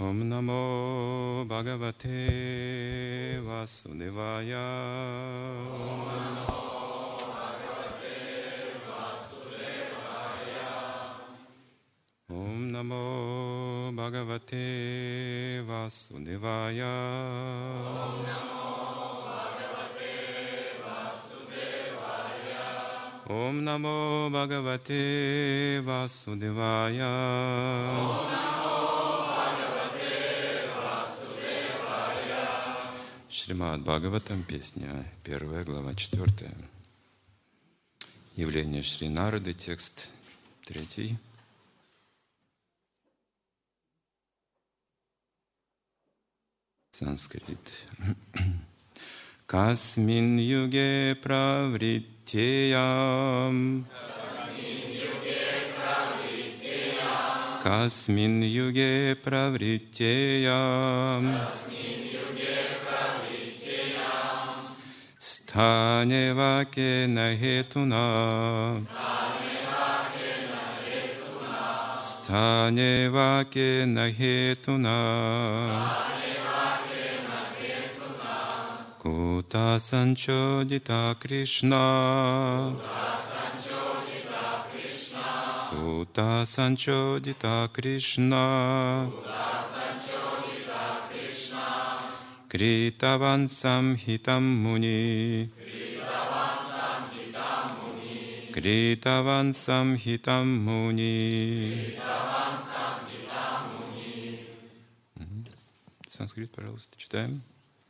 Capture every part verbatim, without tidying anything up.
Ом намо Бхагавате Васудевая. Ом намо Бхагавате Васудевая. Ом намо Бхагавате Васудевая. Шримад Бхагаватам, песня первая, глава четвертая. Явление Шри Нарды, текст третий. Санскрит. Касмин юге правритеям. Касмин юге правритеям. Стханева кена хетуна. Стханева кена хетуна. Кута санчодита Кришна. Кута санчодита Кришна. Критаван самхитам муни. Критаван самхитам муни. Санскрит, пожалуйста, читаем.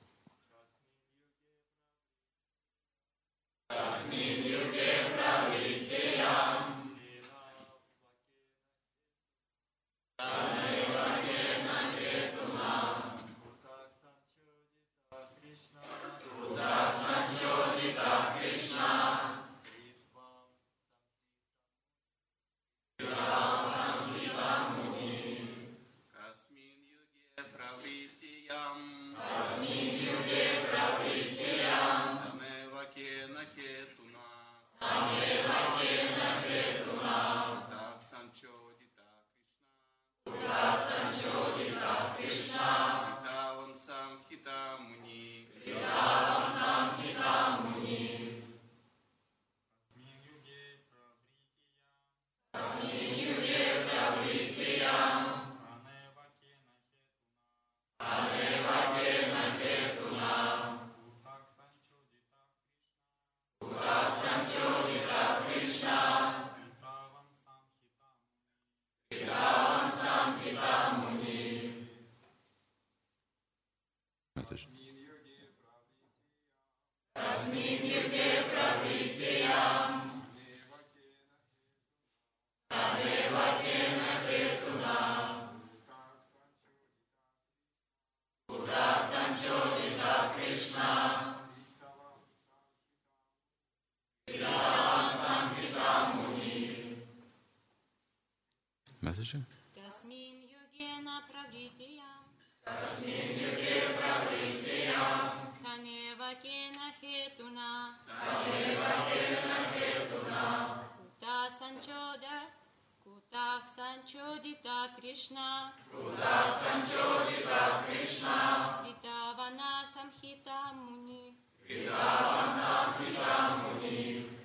Касмин юге направритиям. Касмин юге правритиям. Стханева кена хетуна. Стханева кена хетуна. Кута санчода. Кутах санчодита Кришна. Кутах санчодита Кришна. Критавана самхита муни. Критавана самхита муни.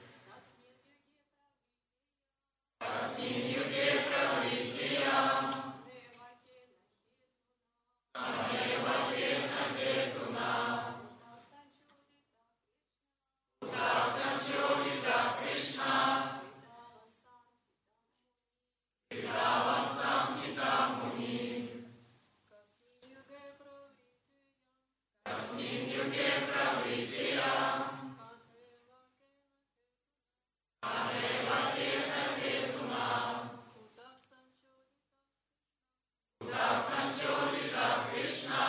Касмин юге правритиям. Стханева кена хетуна. Кутах санчодита Кришна. Критаван самхита муни. Касмин юге правритиям. Стханева кена хетуна. Кутах санчодита Кришна.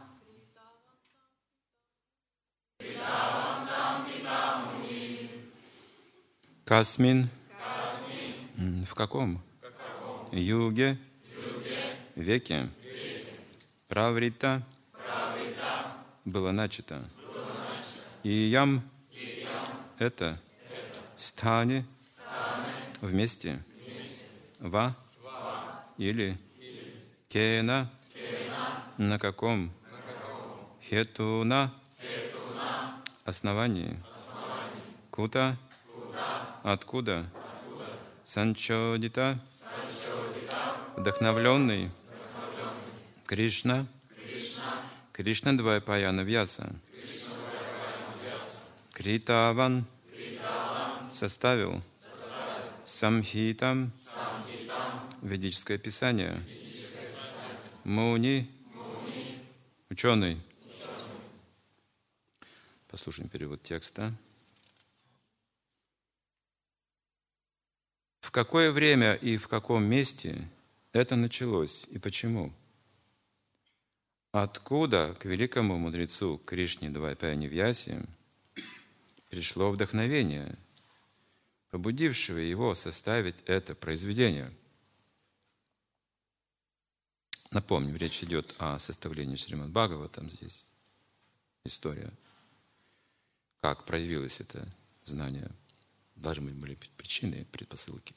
Критаван самхита муни. Касмин. Касмин. В каком? В каком? Юге. Юге. Веке. Веке. Праврита. Праврита. Было начато. Было начато. И ям. И ям. Это. Это. Стхане. Стхане. Вместе. Вместе. Ва. Ва. Или. Или. Кена. Кена. На каком? Хетуна. Основании. Кута. Откуда? Санчодита. Вдохновленный. Кришна. Кришна Двайпаяна Вьяса. Критаван. Составил. Самхитам. Ведическое писание. Муни. Ученый. Послушаем перевод текста. В какое время и в каком месте это началось и почему? Откуда к великому мудрецу Кришне Двайпаяне Вьясе пришло вдохновение, побудившего его составить это произведение? Напомню, речь идет о составлении Шримад Бхагаватам здесь. История. Как проявилось это знание. Должны были быть причины, предпосылки.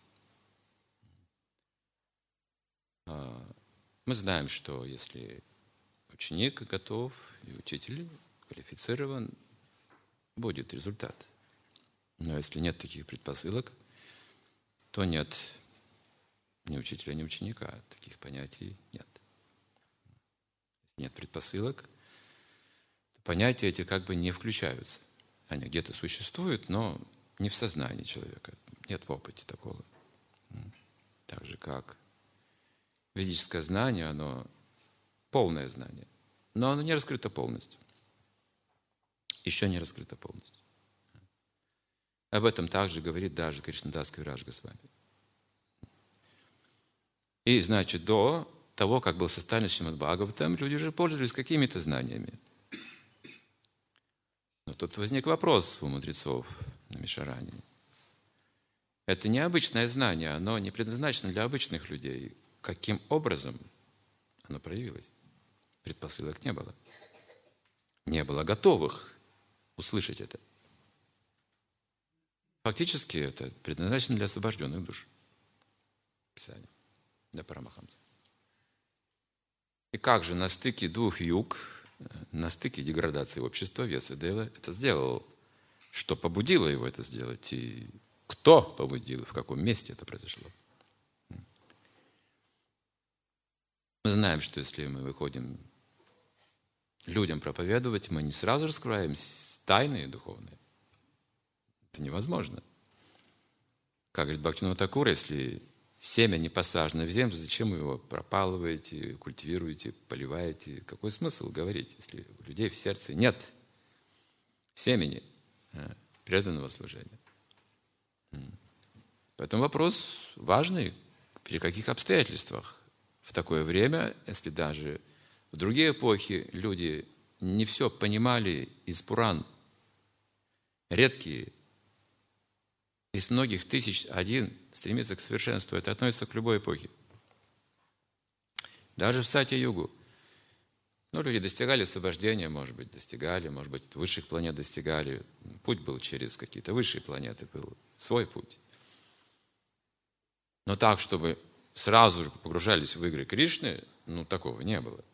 Мы знаем, что если ученик готов и учитель квалифицирован, будет результат. Но если нет таких предпосылок, то нет ни учителя, ни ученика. Таких понятий нет. Если нет предпосылок, то понятия эти как бы не включаются. Они где-то существуют, но не в сознании человека. Нет в опыте такого. Так же, как ведическое знание, оно полное знание, но оно не раскрыто полностью. Еще не раскрыто полностью. Об этом также говорит даже Кришнадас Кавирадж Госвами. И, значит, до того, как был составлен Шримад Бхагаватам, люди уже пользовались какими-то знаниями. Но тут возник вопрос у мудрецов на Мишаране. Это необычное знание, оно не предназначено для обычных людей. Каким образом оно проявилось? Предпосылок не было. Не было готовых услышать это. Фактически это предназначено для освобожденных душ. Писание. Для Парамахамса. И как же на стыке двух юг, на стыке деградации общества Вьясадева это сделал? Что побудило его это сделать? И кто побудил? В каком месте это произошло? Мы знаем, что если мы выходим людям проповедовать, мы не сразу раскрываем тайны духовные. Это невозможно. Как говорит Бхактивинода Тхакур, если семя не посажено в землю, зачем вы его пропалываете, культивируете, поливаете? Какой смысл говорить, если у людей в сердце нет семени преданного служения? Поэтому вопрос важный, при каких обстоятельствах в такое время, если даже в другие эпохи люди не все понимали из Пуран, редкие, из многих тысяч один стремится к совершенству. Это относится к любой эпохе. Даже в Сатья-югу. Ну, люди достигали освобождения, может быть, достигали, может быть, высших планет достигали. Путь был через какие-то высшие планеты, был свой путь. Но так, чтобы сразу же погружались в игры Кришны, ну, такого не было.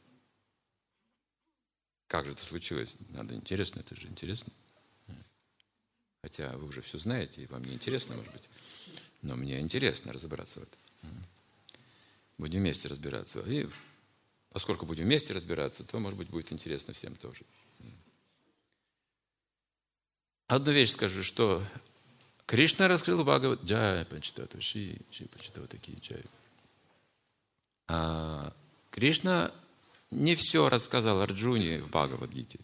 Как же это случилось? Надо интересно, это же интересно. Хотя вы уже все знаете, и вам не интересно, может быть. Но мне интересно разобраться в этом. Будем вместе разбираться. И поскольку будем вместе разбираться, то, может быть, будет интересно всем тоже. Одну вещь скажу, что Кришна раскрыл Бхагават Джай, Панчатата Ши, Ши Панчатата Ки Джай. А Кришна не все рассказал Арджуне в Бхагавад-гите.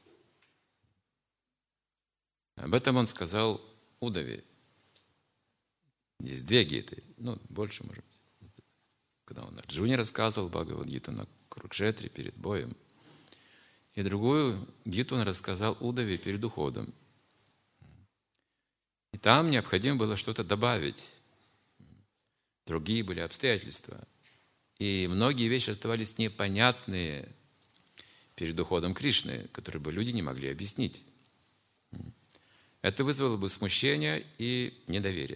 Об этом он сказал Удаве. Есть две гиты, ну, больше, может быть. Когда он Арджуне рассказывал Бхагавад-гиту на Курукшетре перед боем. И другую гиту он рассказал Удаве перед уходом. И там необходимо было что-то добавить. Другие были обстоятельства. И многие вещи оставались непонятные перед уходом Кришны, которые бы люди не могли объяснить. Это вызвало бы смущение и недоверие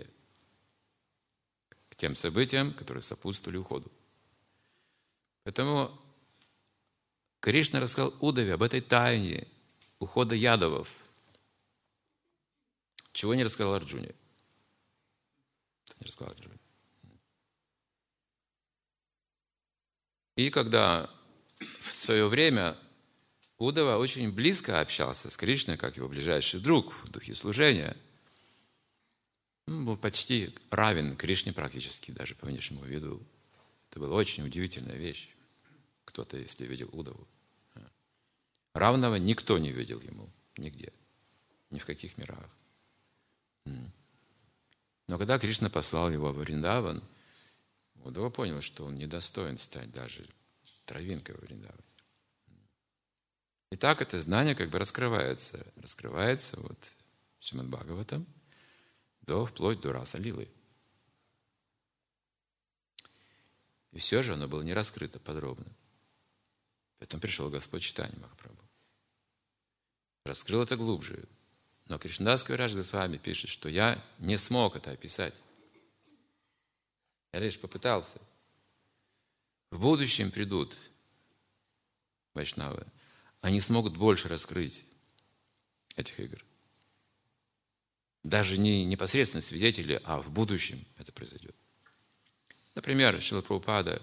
к тем событиям, которые сопутствовали уходу. Поэтому Кришна рассказал Удаве об этой тайне ухода ядовов. Чего не рассказал Арджуне? Не рассказал Арджуне. И когда в свое время Удава очень близко общался с Кришной, как его ближайший друг в духе служения, он был почти равен Кришне практически, даже по внешнему виду. Это была очень удивительная вещь. Кто-то, если видел Удаву. Равного никто не видел ему, нигде, ни в каких мирах. Но когда Кришна послал его в Вриндаван, Удава понял, что он недостоин стать даже травинкой во Вриндаване. И так это знание как бы раскрывается. Раскрывается вот в Шримад Бхагаватам до, вплоть до Раса Лилы. И все же оно было не раскрыто подробно. Поэтому пришел Господь Чайтанья Махапрабху. Раскрыл это глубже. Но Кришнадас Кавирадж Госвами пишет, что я не смог это описать. Я лишь попытался. В будущем придут вайшнавы. Они смогут больше раскрыть этих игр. Даже не непосредственно свидетели, а в будущем это произойдет. Например, Шрила Прабхупада,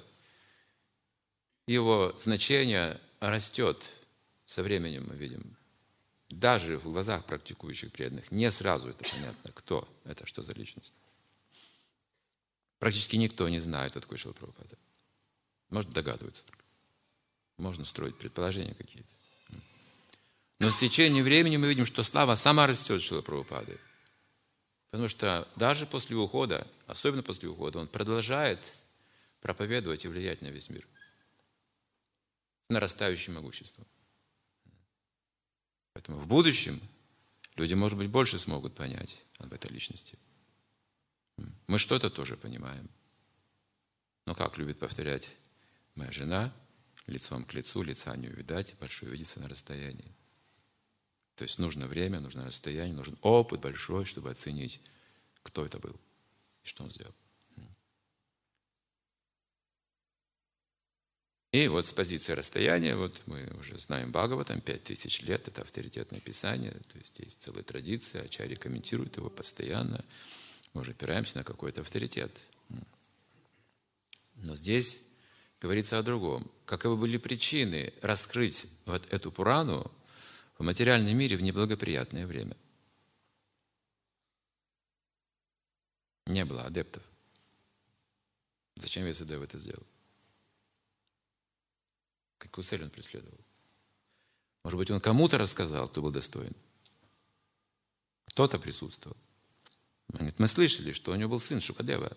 его значение растет со временем, мы видим. Даже в глазах практикующих преданных не сразу это понятно, кто это, что за личность. Практически никто не знает, кто такой Шрила Прабхупада. Может догадываться. Можно строить предположения какие-то. Но с течением времени мы видим, что слава сама растет Шрилы Прабхупады. Потому что даже после ухода, особенно после ухода, он продолжает проповедовать и влиять на весь мир. С нарастающим могуществом. Поэтому в будущем люди, может быть, больше смогут понять об этой личности. Мы что-то тоже понимаем. Но, как любит повторять моя жена, лицом к лицу, лица не увидать, большое видится на расстоянии. То есть нужно время, нужно расстояние, нужен опыт большой, чтобы оценить, кто это был и что он сделал. И вот с позиции расстояния, вот мы уже знаем Бхагаватам, пять тысяч лет, это авторитетное писание, то есть есть целая традиция, ачарьи комментируют его постоянно, мы уже опираемся на какой-то авторитет. Но здесь говорится о другом. Каковы были причины раскрыть вот эту Пурану в материальном мире в неблагоприятное время? Не было адептов. Зачем Вьясадева это сделал? Какую цель он преследовал? Может быть, он кому-то рассказал, кто был достоин? Кто-то присутствовал. Он говорит, мы слышали, что у него был сын Шукадева.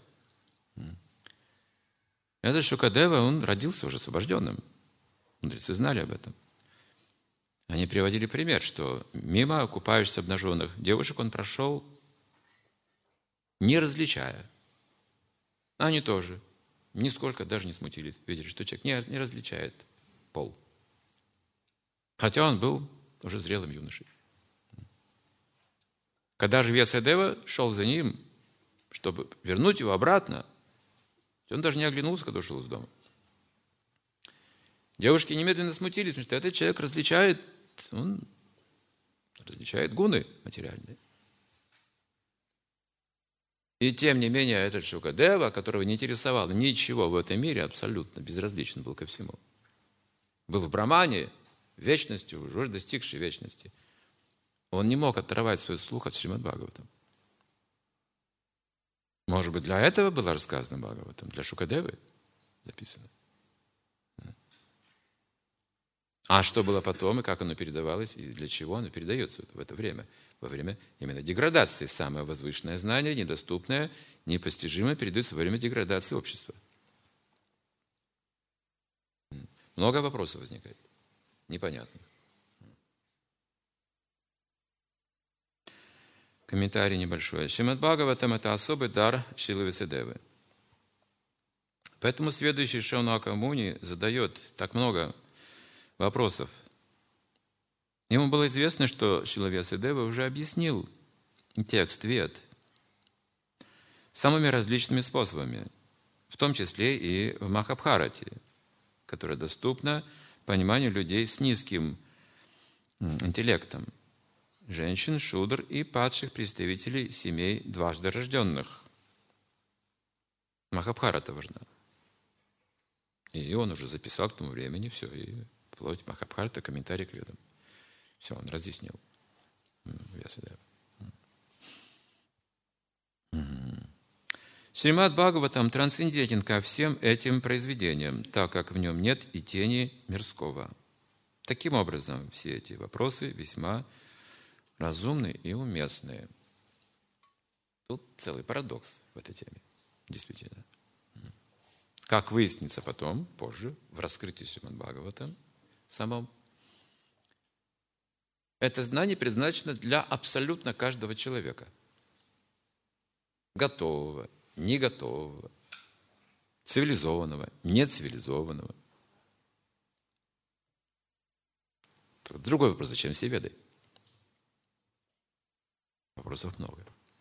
Этот Шукадева, он родился уже освобожденным. Мудрецы знали об этом. Они приводили пример, что мимо купающихся обнаженных девушек он прошел, не различая. Они тоже нисколько даже не смутились. Видели, что человек не, не различает пол. Хотя он был уже зрелым юношей. Когда же Вьясадева шел за ним, чтобы вернуть его обратно, он даже не оглянулся, когда ушел из дома. Девушки немедленно смутились, потому что этот человек различает, он различает гуны материальные. И тем не менее этот Шукадева, которого не интересовало ничего в этом мире, абсолютно безразличен был ко всему. Был в Брамане, вечностью, уже достигший вечности. Он не мог оторвать свой слух от Шримад Бхагаватам. Может быть, для этого было рассказано Бхагаватам, для Шукадевы записано. А что было потом, и как оно передавалось, и для чего оно передается в это время? Во время именно деградации. Самое возвышенное знание, недоступное, непостижимое, передается во время деградации общества. Много вопросов возникает. Непонятно. Комментарий небольшой. Шримад Бхагаватам – это особый дар Шрилы Вьясадевы. Поэтому следующий Шаунака Муни задает так много вопросов. Ему было известно, что Шрила Вьясадева уже объяснил текст Вед самыми различными способами, в том числе и в Махабхарате, которая доступна пониманию людей с низким интеллектом, женщин, шудр и падших представителей семей дважды рожденных. Махабхарата важна. И он уже записал к тому времени все, и вплоть Махабхарата, комментарий к Ведам. Все, он разъяснил. Вьясадева. Шримад Бхагаватам трансцендентен ко всем этим произведениям, так как в нем нет и тени мирского. Таким образом, все эти вопросы весьма разумные и уместные. Тут целый парадокс в этой теме, действительно. Как выяснится потом, позже, в раскрытии Шримад Бхагаватам самом, это знание предназначено для абсолютно каждого человека. Готового, не готового, цивилизованного, нецивилизованного. Другой вопрос, зачем все веды? Вопросов много.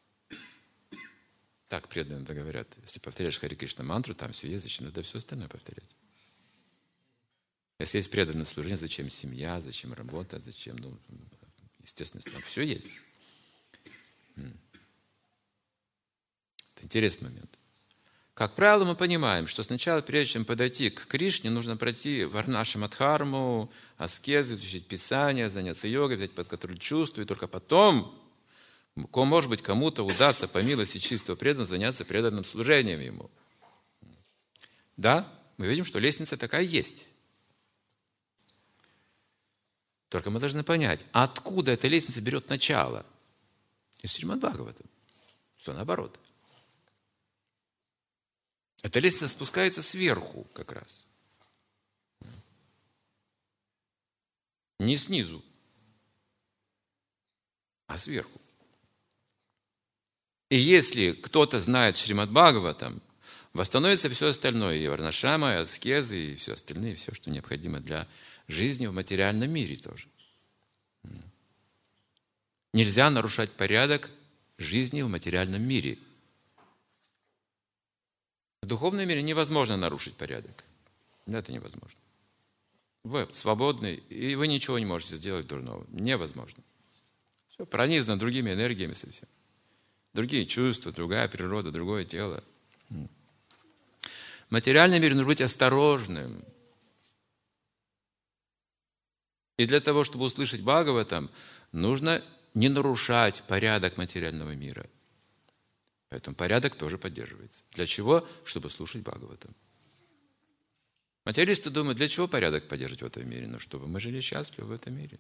Так преданно говорят, если повторяешь Хари Кришна мантру, там все есть, зачем надо все остальное повторять? Если есть преданное служение, зачем семья, зачем работа, зачем, ну, естественно, там все есть. Это интересный момент. Как правило, мы понимаем, что сначала, прежде чем подойти к Кришне, нужно пройти варнашамадхарму, аскезу, изучить Писание, заняться йогой, взять под контроль чувства, и только потом, может быть, кому-то удастся по милости чистого преданного заняться преданным служением ему. Да, мы видим, что лестница такая есть. Только мы должны понять, откуда эта лестница берет начало. Из Шримад Бхагаватам. Все наоборот. Эта лестница спускается сверху как раз. Не снизу, а сверху. И если кто-то знает Шримад Бхагаватам, восстановится все остальное, и варнашама, и аскезы, и все остальное, и все, что необходимо для жизни в материальном мире тоже. Нельзя нарушать порядок жизни в материальном мире. В духовном мире невозможно нарушить порядок. Это невозможно. Вы свободны, и вы ничего не можете сделать дурного. Невозможно. Все пронизано другими энергиями совсем. Другие чувства, другая природа, другое тело. В материальном мире нужно быть осторожным. И для того, чтобы услышать Бхагаватам, нужно не нарушать порядок материального мира. Поэтому порядок тоже поддерживается. Для чего? Чтобы слушать Бхагаватам. Материалисты думают, для чего порядок поддерживать в этом мире? Ну, чтобы мы жили счастливо в этом мире.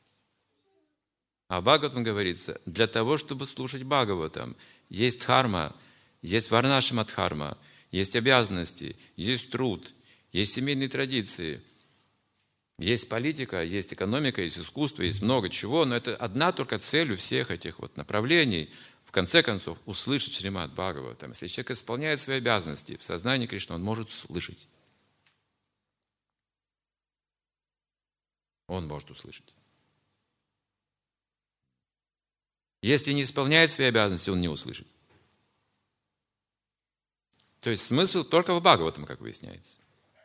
А Бхагаватам говорится, для того, чтобы слушать Бхагаватам, есть дхарма, есть варнашамадхарма, есть обязанности, есть труд, есть семейные традиции, есть политика, есть экономика, есть искусство, есть много чего, но это одна только цель у всех этих вот направлений, в конце концов, услышать Шримад Бхагаватам. Если человек исполняет свои обязанности в сознании Кришны, он может слышать. Он может услышать. Если не исполняет свои обязанности, он не услышит. То есть смысл только в Бхагаватам, как выясняется.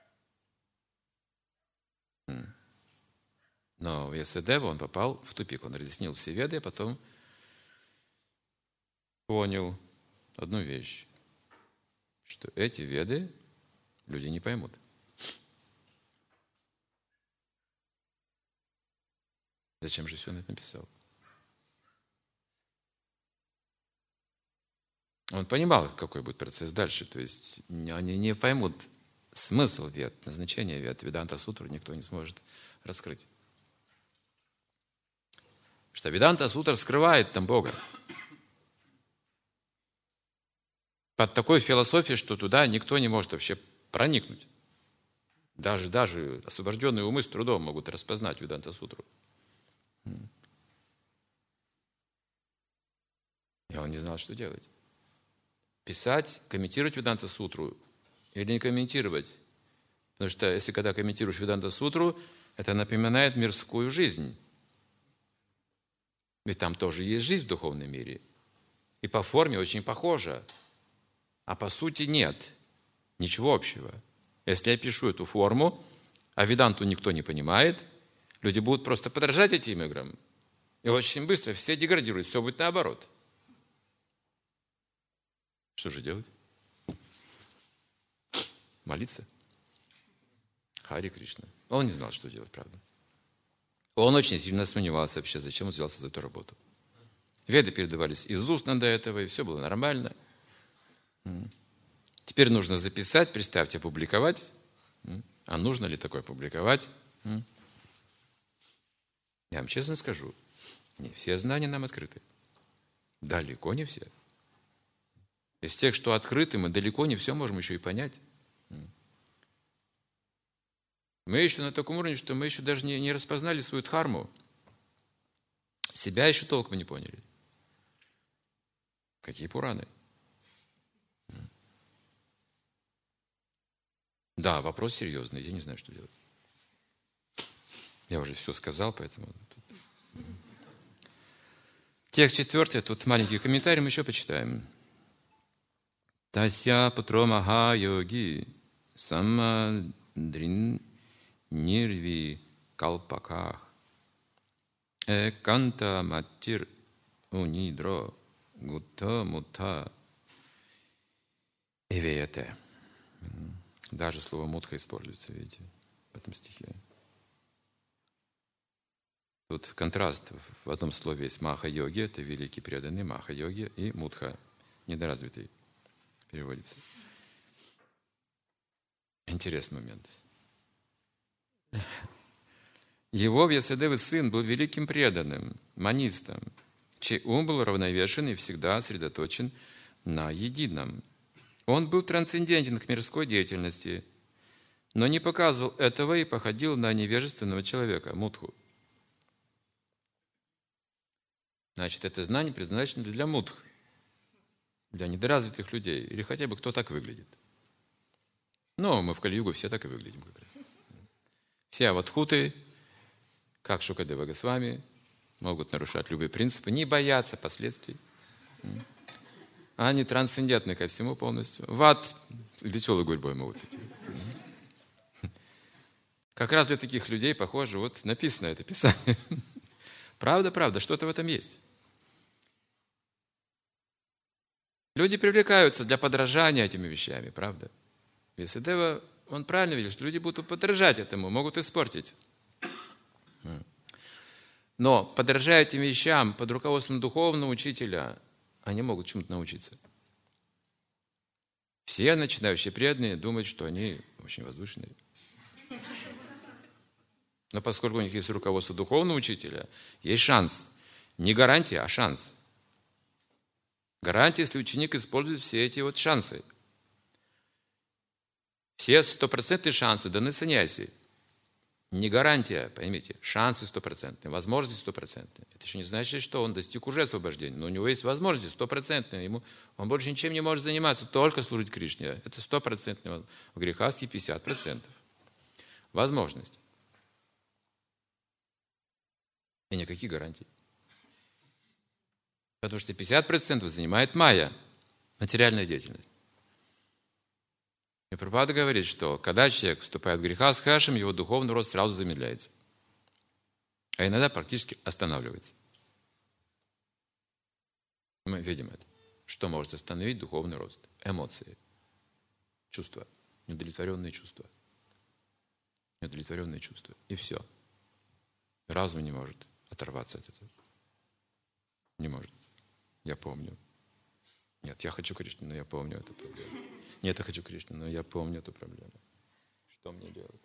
Но Вьясадева, он попал в тупик. Он разъяснил все веды, а потом понял одну вещь, что эти веды люди не поймут. Зачем же все он это написал? Он понимал, какой будет процесс дальше. То есть они не поймут смысл вед, назначение вед. Веданта сутру никто не сможет раскрыть. Потому что Веданта сутра скрывает там Бога. Под такой философией, что туда никто не может вообще проникнуть. Даже, даже освобожденные умы с трудом могут распознать Веданта сутру. И он не знал, что делать. Писать, комментировать Веданта сутру или не комментировать. Потому что если когда комментируешь Веданта сутру, это напоминает мирскую жизнь. Ведь там тоже есть жизнь в духовном мире. И по форме очень похожа. А по сути нет. Ничего общего. Если я пишу эту форму, а веданту никто не понимает, люди будут просто подражать этим играм. И очень быстро все деградируют, все будет наоборот. Что же делать? Молиться? Хари Кришна. Он не знал, что делать, правда. Он очень сильно сомневался вообще, зачем он взялся за эту работу. Веды передавались из устно до этого, и все было нормально. Теперь нужно записать, представьте, опубликовать. А нужно ли такое публиковать? Я вам честно скажу, не все знания нам открыты. Далеко не все. Из тех, что открыты, мы далеко не все можем еще и понять. Мы еще на таком уровне, что мы еще даже не, не распознали свою дхарму. Себя еще толком не поняли. Какие Пураны? Да, вопрос серьезный, я не знаю, что делать. Я уже все сказал, поэтому... Текст четвертый, тут маленький комментарий, мы еще почитаем. Тася путро маха йоги самадрин нирви калпаках эканта матир унидро гутта мутта ивеяте. Даже слово мутха используется, видите, в этом стихе. Тут контраст в одном слове есть маха-йоги, это великий преданный маха-йоги, и мутха, недоразвитый, переводится. Интересный момент. Его Вьясадевы сын был великим преданным, манистом, чей ум был равновешен и всегда сосредоточен на едином. Он был трансцендентен к мирской деятельности, но не показывал этого и походил на невежественного человека, мутху. Значит, это знание предназначено для мутх, для недоразвитых людей, или хотя бы кто так выглядит. Но мы в Кали-югу все так и выглядим как раз. Все аватхуты, как Шукадева Госвами, могут нарушать любые принципы, не бояться последствий. Они трансцендентны ко всему полностью. В ад веселой гурьбой могут идти. Как раз для таких людей, похоже, вот написано это Писание. Правда, правда, что-то в этом есть. Люди привлекаются для подражания этими вещами, правда? Вьясадева, он правильно видел, что люди будут подражать этому, могут испортить. Но, подражая этим вещам под руководством духовного учителя, они могут чему-то научиться. Все начинающие преданные думают, что они очень возвышенные. Но поскольку у них есть руководство духовного учителя, есть шанс. Не гарантия, а шанс. Гарантия, если ученик использует все эти вот шансы. Все стопроцентные шансы даны саньяси. Не гарантия, поймите, шансы стопроцентные, возможности стопроцентные. Это еще не значит, что он достиг уже освобождения, но у него есть возможности стопроцентные. Ему, он больше ничем не может заниматься, только служить Кришне. Это стопроцентные, в грехастке пятьдесят процентов. Возможность. И никаких гарантий. Потому что пятьдесят процентов занимает майя, материальная деятельность. И Прабхупада говорит, что когда человек вступает в греха с хэшем, его духовный рост сразу замедляется. А иногда практически останавливается. Мы видим это. Что может остановить духовный рост? Эмоции, чувства, неудовлетворенные чувства. Неудовлетворенные чувства. И все. Разум не может оторваться от этого. Не может. Я помню. Нет, я хочу Кришну, но я помню эту проблему. Нет, я хочу Кришну, но я помню эту проблему. Что мне делать?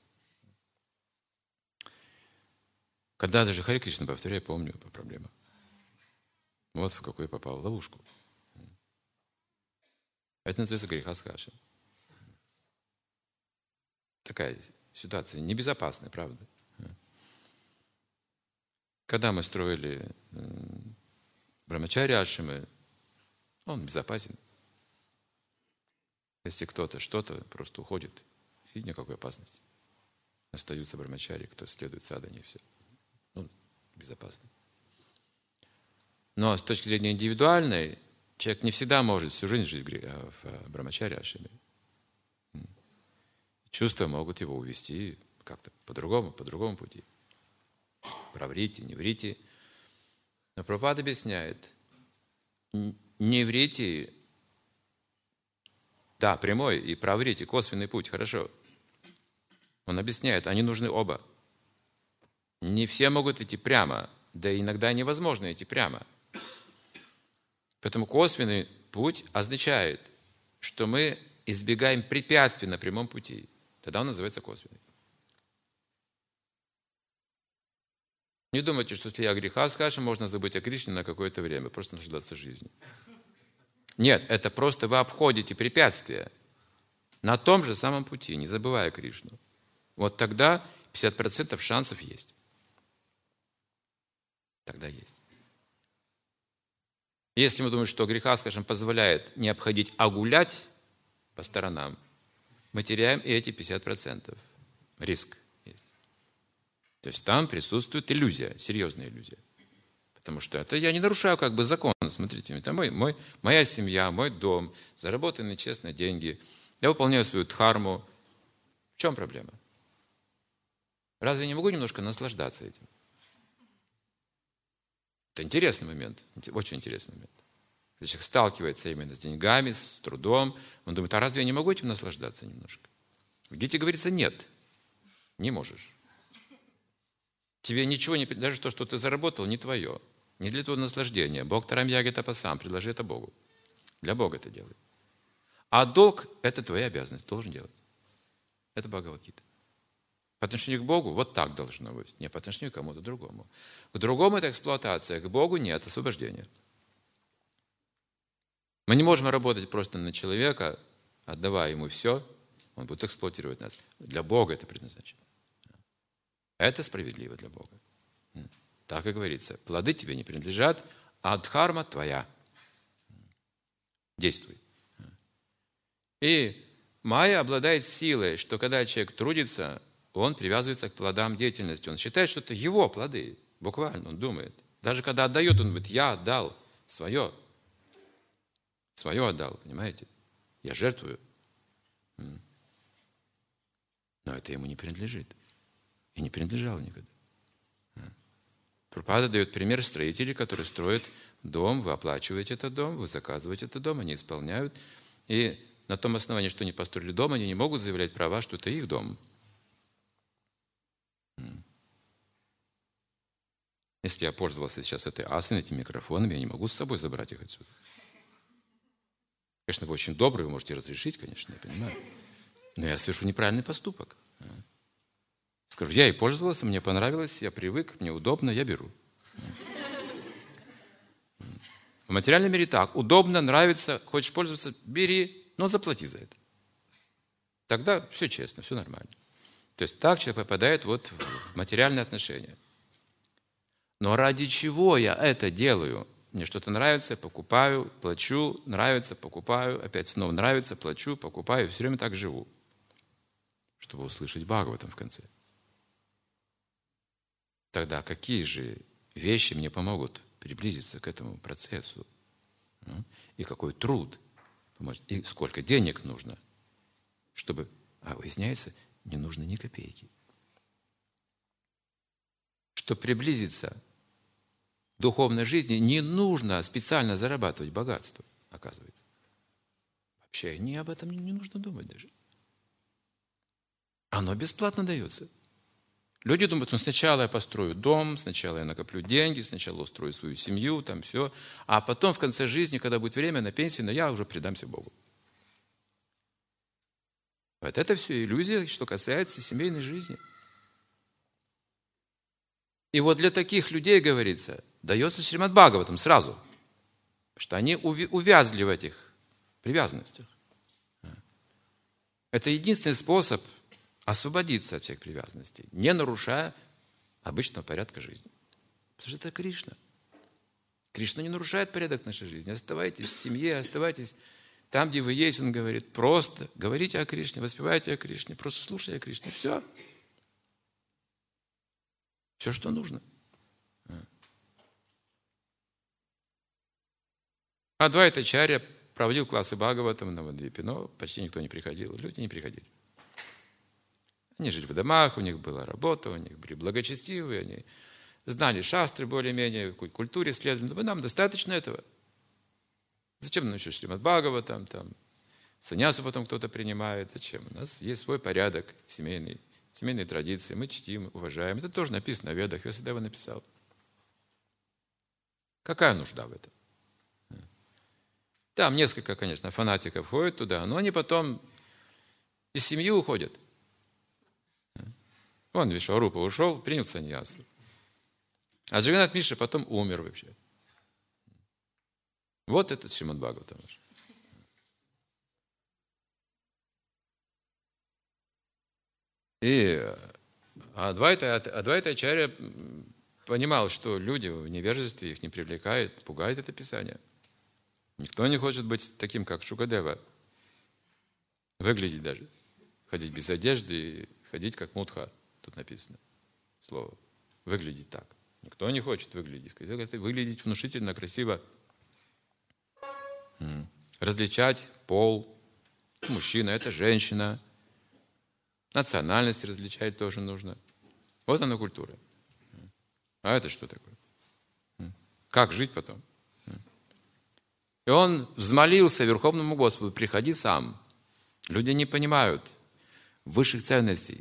Когда даже Хари Кришна повторяю, я помню эту проблему. Вот в какую я попал, в ловушку. Это называется греха с хашем. Такая ситуация небезопасная, правда? Когда мы строили Брамачарья ашрамы, он безопасен. Если кто-то что-то, просто уходит, и никакой опасности. Остаются брамачари, кто следует садхане, и все. Он безопасный. Но с точки зрения индивидуальной, человек не всегда может всю жизнь жить в брамачарья ашраме. Чувства могут его увести, как-то по-другому, по другому пути. Проврите, не врите. Но Прабхупада объясняет, не врите, да, прямой и проврите, косвенный путь, хорошо. Он объясняет, они нужны оба. Не все могут идти прямо, да и иногда невозможно идти прямо. Поэтому косвенный путь означает, что мы избегаем препятствий на прямом пути. Тогда он называется косвенный. Не думайте, что если о грехах скажем, можно забыть о Кришне на какое-то время, просто наслаждаться жизнью. Нет, это просто вы обходите препятствия на том же самом пути, не забывая Кришну. Вот тогда пятьдесят процентов шансов есть. Тогда есть. Если мы думаем, что греха, скажем, позволяет не обходить, а гулять по сторонам, мы теряем и эти пятьдесят процентов. Риск есть. То есть там присутствует иллюзия, серьезная иллюзия. Потому что это я не нарушаю как бы закон. Смотрите, это мой, мой, моя семья, мой дом, заработанные честно деньги. Я выполняю свою дхарму. В чем проблема? Разве я не могу немножко наслаждаться этим? Это интересный момент, очень интересный момент. Когда человек сталкивается именно с деньгами, с трудом, он думает, а разве я не могу этим наслаждаться немножко? В Гите говорится, нет, не можешь. Тебе ничего не... Даже то, что ты заработал, не твое. Не для твоего наслаждения. Бог тарам яги тапасам, предложи это Богу. Для Бога это делай. А долг – это твоя обязанность, должен делать. Это Бхагавад-гита. По отношению к Богу вот так должно быть, не по отношению к кому-то другому. К другому это эксплуатация, к Богу нет, освобождение. Мы не можем работать просто на человека, отдавая ему все, он будет эксплуатировать нас. Для Бога это предназначено. Это справедливо для Бога. Так и говорится, плоды тебе не принадлежат, а дхарма твоя. Действуй. И майя обладает силой, что когда человек трудится, он привязывается к плодам деятельности. Он считает, что это его плоды. Буквально, он думает. Даже когда отдает, он говорит, я отдал свое. Свое отдал, понимаете? Я жертвую. Но это ему не принадлежит. И не принадлежало никогда. Прабхупада дает пример строителей, которые строят дом, вы оплачиваете этот дом, вы заказываете этот дом, они исполняют. И на том основании, что они построили дом, они не могут заявлять права, что это их дом. Если я пользовался сейчас этой асаной, этими микрофонами, я не могу с собой забрать их отсюда. Конечно, вы очень добрый, вы можете разрешить, конечно, я понимаю. Но я совершу неправильный поступок. Скажу, я и пользовался, мне понравилось, я привык, мне удобно, я беру. В материальном мире так. Удобно, нравится, хочешь пользоваться, бери, но заплати за это. Тогда все честно, все нормально. То есть так человек попадает вот в материальные отношения. Но ради чего я это делаю? Мне что-то нравится, покупаю, плачу, нравится, покупаю, опять снова нравится, плачу, покупаю, все время так живу. Чтобы услышать Бхагаватам в конце. Тогда какие же вещи мне помогут приблизиться к этому процессу? И какой труд поможет? И сколько денег нужно, чтобы... А выясняется, не нужно ни копейки. Чтобы приблизиться к духовной жизни, не нужно специально зарабатывать богатство, оказывается. Вообще не об этом не нужно думать даже. Оно бесплатно дается. Люди думают, ну сначала я построю дом, сначала я накоплю деньги, сначала устрою свою семью, там все, а потом в конце жизни, когда будет время на пенсии, но я уже предамся Богу. Вот это все иллюзия, что касается семейной жизни. И вот для таких людей, говорится, дается Шримад Бхагаватам сразу, потому что они увязли в этих привязанностях. Это единственный способ освободиться от всех привязанностей, не нарушая обычного порядка жизни. Потому что это Кришна. Кришна не нарушает порядок нашей жизни. Оставайтесь в семье, оставайтесь там, где вы есть. Он говорит, просто говорите о Кришне, воспевайте о Кришне, просто слушайте о Кришне. Все. Все, что нужно. Адвайта-ачарья проводил классы Бхагаватам на Навадвипе, но почти никто не приходил. Люди не приходили. Они жили в домах, у них была работа, у них были благочестивые, они знали шастры более-менее, культуре следовали. Но нам достаточно этого. Зачем нам еще Шримад Бхагаватам, там, саньясу потом кто-то принимает? Зачем? У нас есть свой порядок семейный, семейные традиции. Мы чтим, уважаем. Это тоже написано в Ведах. Вьясадева написал. Какая нужда в этом? Там несколько, конечно, фанатиков ходят туда, но они потом из семьи уходят. Вон Вишварупа ушел, принял саньясу. А Джаганнат Мишра потом умер вообще. Вот этот Шримад Бхагаватам. И Адвайта, Адвайта Ачарья понимал, что люди в невежестве их не привлекает, пугает это Писание. Никто не хочет быть таким, как Шукадева. Выглядеть даже. Ходить без одежды и ходить как мудха. Тут написано слово. Выглядеть так. Никто не хочет выглядеть. Выглядеть внушительно, красиво. Различать пол. Мужчина, это женщина. Национальность различать тоже нужно. Вот она культура. А это что такое? Как жить потом? И он взмолился Верховному Господу: приходи сам. Люди не понимают высших ценностей.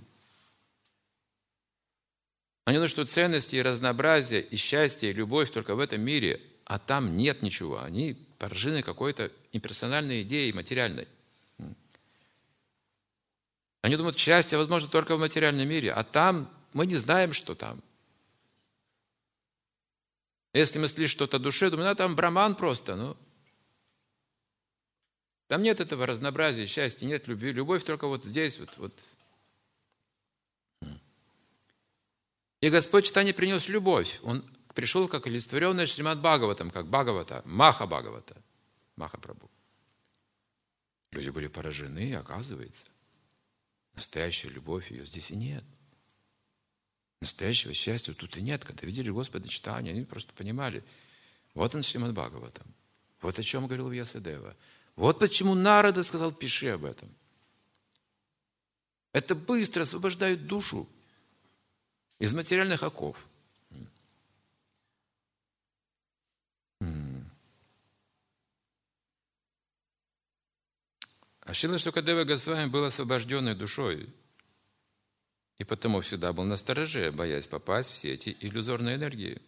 Они думают, что ценности и разнообразие, и счастье, и любовь только в этом мире, а там нет ничего. Они поражены какой-то имперсональной идеей материальной. Они думают, счастье возможно только в материальном мире, а там мы не знаем, что там. Если мы слышим что-то о душе, думаем, а там браман просто, ну. Там нет этого разнообразия, счастья, нет любви. Любовь только вот здесь, вот, вот. И Господь Чайтанья принес любовь. Он пришел как олицетворенный Шримад Бхагаватам, как Бхагавата, Маха Бхагавата, Маха Прабху. Люди были поражены, оказывается. Настоящая любовь, ее здесь и нет. Настоящего счастья тут и нет. Когда видели Господа Чайтанью, они просто понимали. Вот он Шримад Бхагаватам. Вот о чем говорил Вьясадева. Вот почему Нарада сказал: пиши об этом. Это быстро освобождает душу из материальных оков. А Шрила Шукадева Госвами был освобожденной душой, и потому всегда был настороже, боясь попасть в все эти иллюзорные энергии.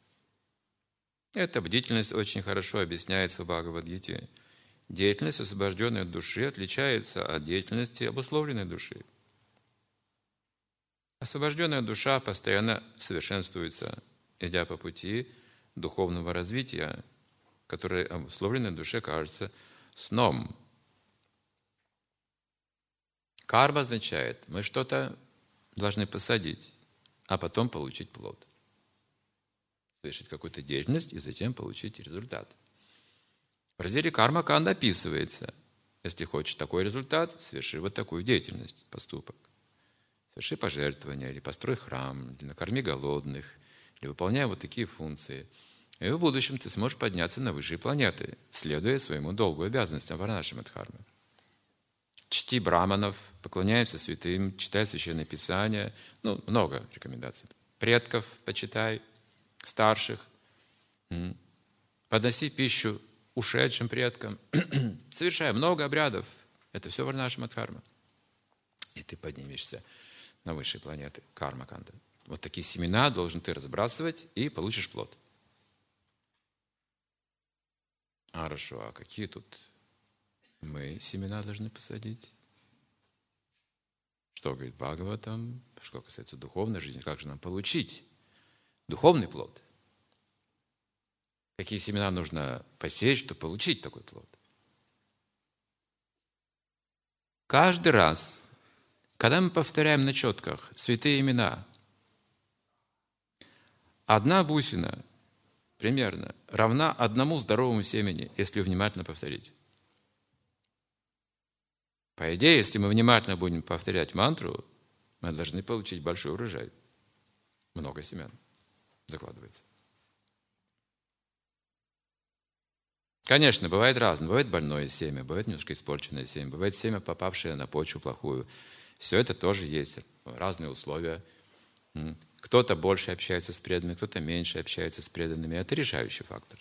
Эта бдительность очень хорошо объясняется в Бхагавад-гите. Деятельность освобожденной души отличается от деятельности обусловленной души. Освобожденная душа постоянно совершенствуется, идя по пути духовного развития, который обусловленной душе кажется сном. Карма означает, мы что-то должны посадить, а потом получить плод. Совершить какую-то деятельность и затем получить результат. В разделе карма канда описывается: если хочешь такой результат, соверши вот такую деятельность, поступок. Соверши пожертвования, или построй храм, или накорми голодных, или выполняй вот такие функции. И в будущем ты сможешь подняться на высшие планеты, следуя своему долгу и обязанностям Варнашримадхармы. Чти браманов, поклоняйся святым, читай Священное Писание. Ну, много рекомендаций. Предков почитай, старших. Подноси пищу ушедшим предкам. Совершай много обрядов. Это все Варнашримадхарма. И ты поднимешься на высшие планеты. Карма-канда. Вот такие семена должен ты разбрасывать, и получишь плод. А хорошо, а какие тут мы семена должны посадить? Что говорит Бхагаватам? Что касается духовной жизни, как же нам получить духовный плод? Какие семена нужно посеять, чтобы получить такой плод? Каждый раз, когда мы повторяем на четках святые имена, одна бусина примерно равна одному здоровому семени, если внимательно повторить. По идее, если мы внимательно будем повторять мантру, мы должны получить большой урожай. Много семян закладывается. Конечно, бывает разное. Бывает больное семя, бывает немножко испорченное семя, бывает семя, попавшее на почву плохую. Все это тоже есть. разные условия. Кто-то больше общается с преданными, кто-то меньше общается с преданными. Это решающий фактор.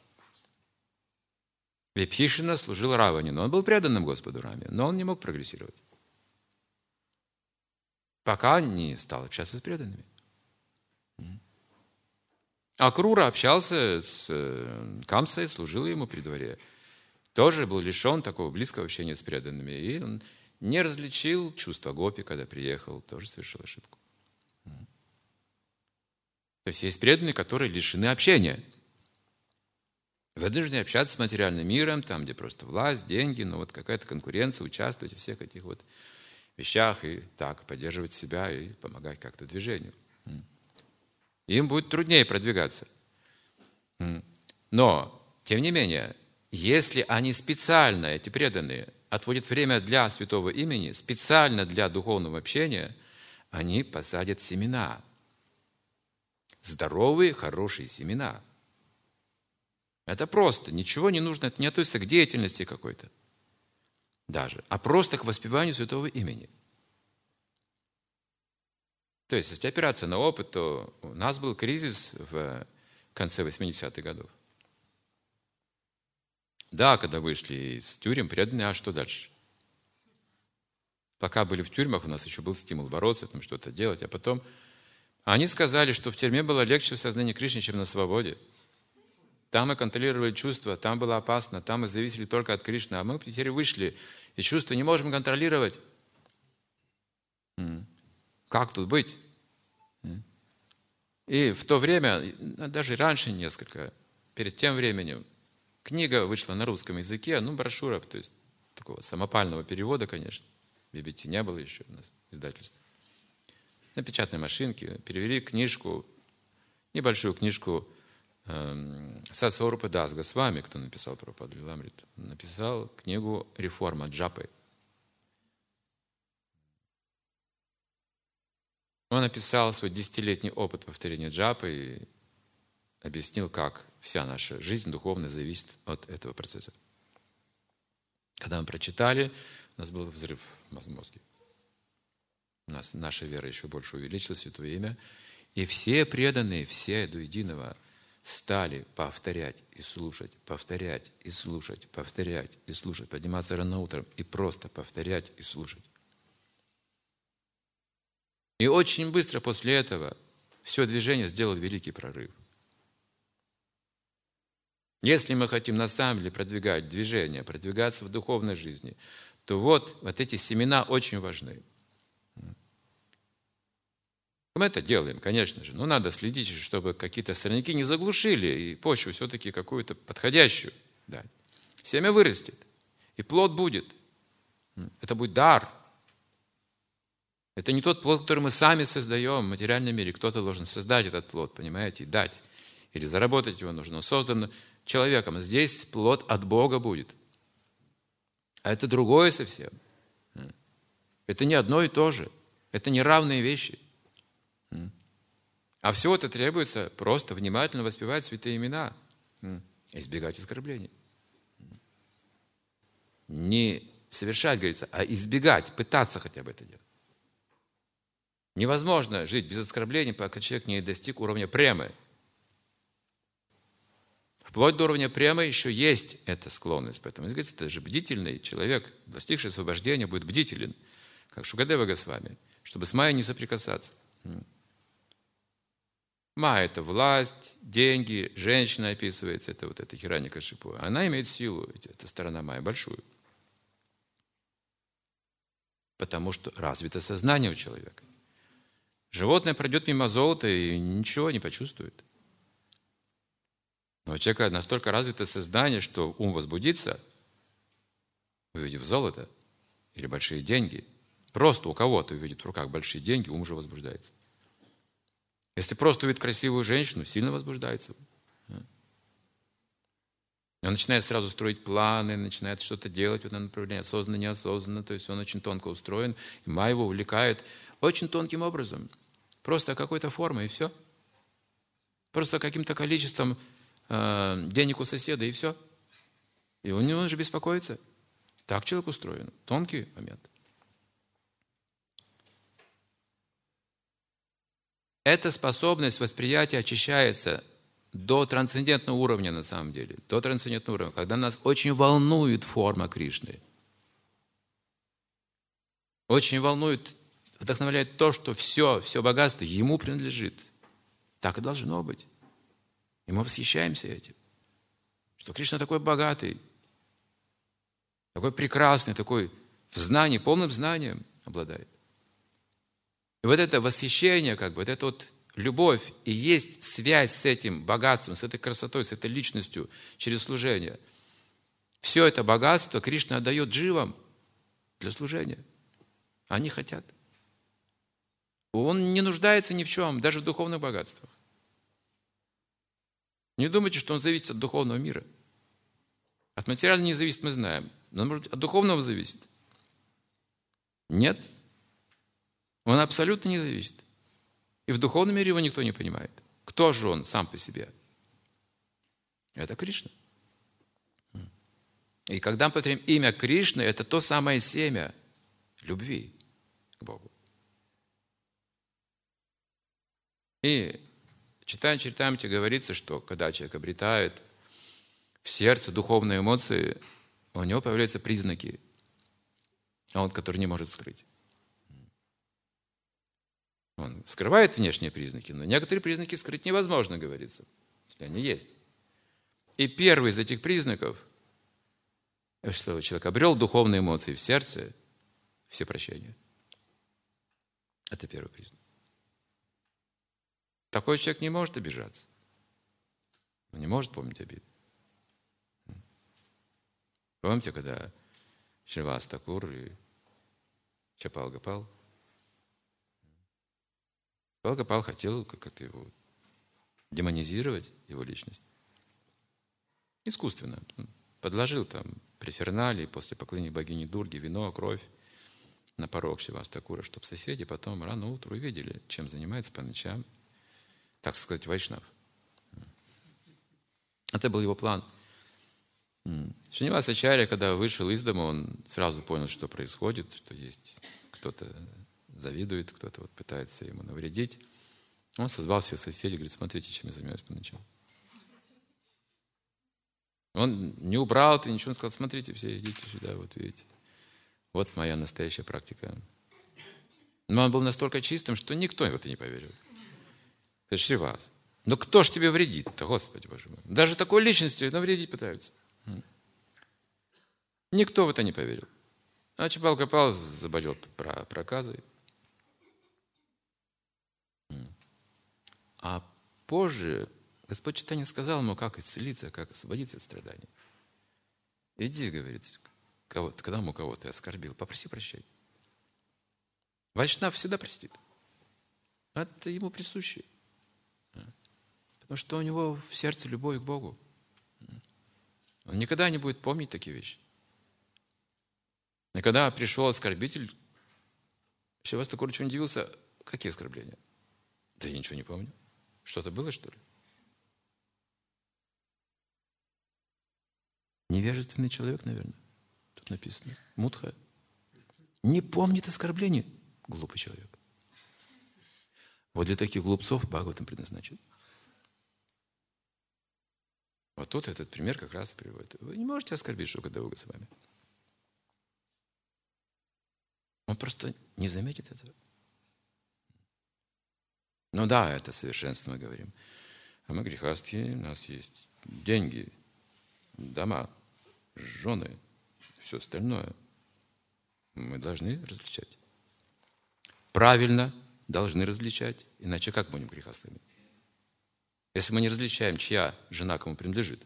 Вибхишана служил Раване, но он был преданным Господу Раме, но он не мог прогрессировать, пока не стал общаться с преданными. А Крура общался с Камсой, служил ему при дворе. Тоже был лишен такого близкого общения с преданными. И он не различил чувства гопи, когда приехал, тоже совершил ошибку. То есть есть преданные, которые лишены общения. Вынуждены общаться с материальным миром, там, где просто власть, деньги, но вот какая-то конкуренция, участвовать в всех этих вот вещах и так поддерживать себя и помогать как-то движению. Им будет труднее продвигаться. Но, тем не менее, если они специально, эти преданные, отводят время для святого имени, специально для духовного общения, они посадят семена. Здоровые, хорошие семена. Это просто, ничего не нужно, это не относится к деятельности какой-то даже, а просто к воспеванию святого имени. То есть, если опираться на опыт, то у нас был кризис в конце восьмидесятых годов. Да, когда вышли из тюрем, преданные, а что дальше? Пока были в тюрьмах, у нас еще был стимул бороться, там что-то делать, а потом они сказали, что в тюрьме было легче в сознании Кришны, чем на свободе. Там мы контролировали чувства, там было опасно, там мы зависели только от Кришны, а мы теперь вышли, и чувства не можем контролировать. Как тут быть? И в то время, даже раньше несколько, перед тем временем, книга вышла на русском языке, ну, брошюра, то есть такого самопального перевода, конечно. би би ти не было еще у нас издательства. На печатной машинке перевели книжку, небольшую книжку эм, Сасварупа Дас Госвами, кто написал Прабхупаду Лиламриту, написал книгу «Реформа Джапы». Он описал свой десятилетний опыт повторения джапы и объяснил, как вся наша жизнь духовная зависит от этого процесса. Когда мы прочитали, у нас был взрыв в мозге. У нас наша вера еще больше увеличилась, святое имя. И все преданные, все до единого стали повторять и слушать, повторять и слушать, повторять и слушать, подниматься рано утром и просто повторять и слушать. И очень быстро после этого все движение сделало великий прорыв. Если мы хотим на самом деле продвигать движение, продвигаться в духовной жизни, то вот, вот эти семена очень важны. Мы это делаем, конечно же, но надо следить, чтобы какие-то сорняки не заглушили, и почву все-таки какую-то подходящую дать. Семя вырастет, и плод будет. Это будет дар. Это не тот плод, который мы сами создаем в материальном мире. Кто-то должен создать этот плод, понимаете, и дать. Или заработать его нужно. Он создан человеком. Здесь плод от Бога будет. А это другое совсем. Это не одно и то же. Это не равные вещи. А всего это требуется просто внимательно воспевать святые имена. Избегать оскорблений. Не совершать, говорится, а избегать, пытаться хотя бы это делать. Невозможно жить без оскорблений, пока человек не достиг уровня премы. Вплоть до уровня премы еще есть эта склонность. Поэтому, говорится, это же бдительный человек, достигший освобождения, будет бдителен, как Шукадева Госвами, чтобы с Майей не соприкасаться. Майя – это власть, деньги, женщина описывается, это вот эта Хираньякашипу. Она имеет силу, эта сторона Майи, большую. Потому что развито сознание у человека. Животное пройдет мимо золота и ничего не почувствует. Но у человека настолько развито сознание, что ум возбудится, увидев золото или большие деньги. Просто у кого-то увидит в руках большие деньги, ум уже возбуждается. Если просто увидит красивую женщину, сильно возбуждается. Он начинает сразу строить планы, начинает что-то делать в этом направлении, осознанно, неосознанно. То есть он очень тонко устроен. И Майя его увлекает очень тонким образом. Просто какой-то формой, и все. Просто каким-то количеством э, денег у соседа, и все. И он, он же беспокоится. Так человек устроен. Тонкий момент. эта способность восприятия очищается до трансцендентного уровня на самом деле, до трансцендентного уровня, когда нас очень волнует форма Кришны. Очень волнует, вдохновляет то, что все, все богатство Ему принадлежит. Так и должно быть. И мы восхищаемся этим. Что Кришна такой богатый, такой прекрасный, такой в знании, полным знанием обладает. И вот это восхищение, как бы, вот эта вот любовь и есть связь с этим богатством, с этой красотой, с этой личностью через служение. Все это богатство Кришна отдает дживам для служения. Они хотят. Он не нуждается ни в чем, даже в духовных богатствах. Не думайте, что он зависит от духовного мира. От материального не зависит, мы знаем. Но, может, от духовного зависит? Нет. Он абсолютно не зависит. И в духовном мире его никто не понимает. Кто же он сам по себе? Это Кришна. И когда мы повторяем имя Кришны, это то самое семя любви к Богу. И читая Чаритамрите говорится, что когда человек обретает в сердце духовные эмоции, у него появляются признаки, он, который не может скрыть. Он скрывает внешние признаки, но некоторые признаки скрыть невозможно, говорится, если они есть. И первый из этих признаков, что человек обрел духовные эмоции в сердце, все прощения. Это первый признак. Такой человек не может обижаться. Он не может помнить обиды. Помните, когда Шривас Такур и Чапал Гопал? Чапал Гопал хотел как-то его демонизировать, его личность. Искусственно. Подложил там префернали после поклонения богини Дурги, вино, кровь на порог Шривас Такура, чтобы соседи потом рано утром увидели, чем занимается по ночам, так сказать, Вайшнав. Это был его план. Шринивас Ачарья, когда вышел из дома, он сразу понял, что происходит, что есть кто-то завидует, кто-то вот пытается ему навредить. Он созвал всех соседей, говорит: смотрите, чем я занимаюсь по ночам. Он не убрал это, ничего, он сказал: смотрите, все, идите сюда, вот видите. Вот моя настоящая практика. Но он был настолько чистым, что никто в это не поверил. Это Шривас. Но кто ж тебе вредит-то, Господи Боже мой? Даже такой личностью навредить пытаются. Никто в это не поверил. А Чапал Гопал заболел проказой. А позже Господь Чайтанья сказал ему, как исцелиться, как освободиться от страданий. Иди, говорит, кого, когда ему кого ты оскорбил, попроси прощения. Вайшнав всегда простит. Это ему присуще. Потому что у него в сердце любовь к Богу. Он никогда не будет помнить такие вещи. И когда пришел оскорбитель, Шривас Такур очень удивился: какие оскорбления? Да я ничего не помню. Что-то было, что ли? Невежественный человек, наверное. Тут написано. Мудха. Не помнит оскорблений. Глупый человек. Вот для таких глупцов Бхагаватам предназначен. Вот тут этот пример как раз приводит. Вы не можете оскорбить Шукадеву Госвами. Он просто не заметит этого. Ну да, это совершенство мы говорим. А мы грехастхи, у нас есть деньги, дома, жены, все остальное. Мы должны различать. Правильно должны различать, иначе как будем грехастыми? Если мы не различаем, чья жена кому принадлежит,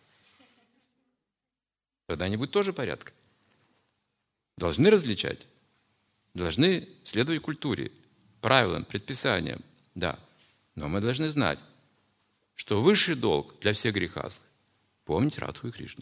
тогда не будет тоже порядка. Должны различать, должны следовать культуре, правилам, предписаниям, да. Но мы должны знать, что высший долг для всех грехастых – помнить Радху и Кришну.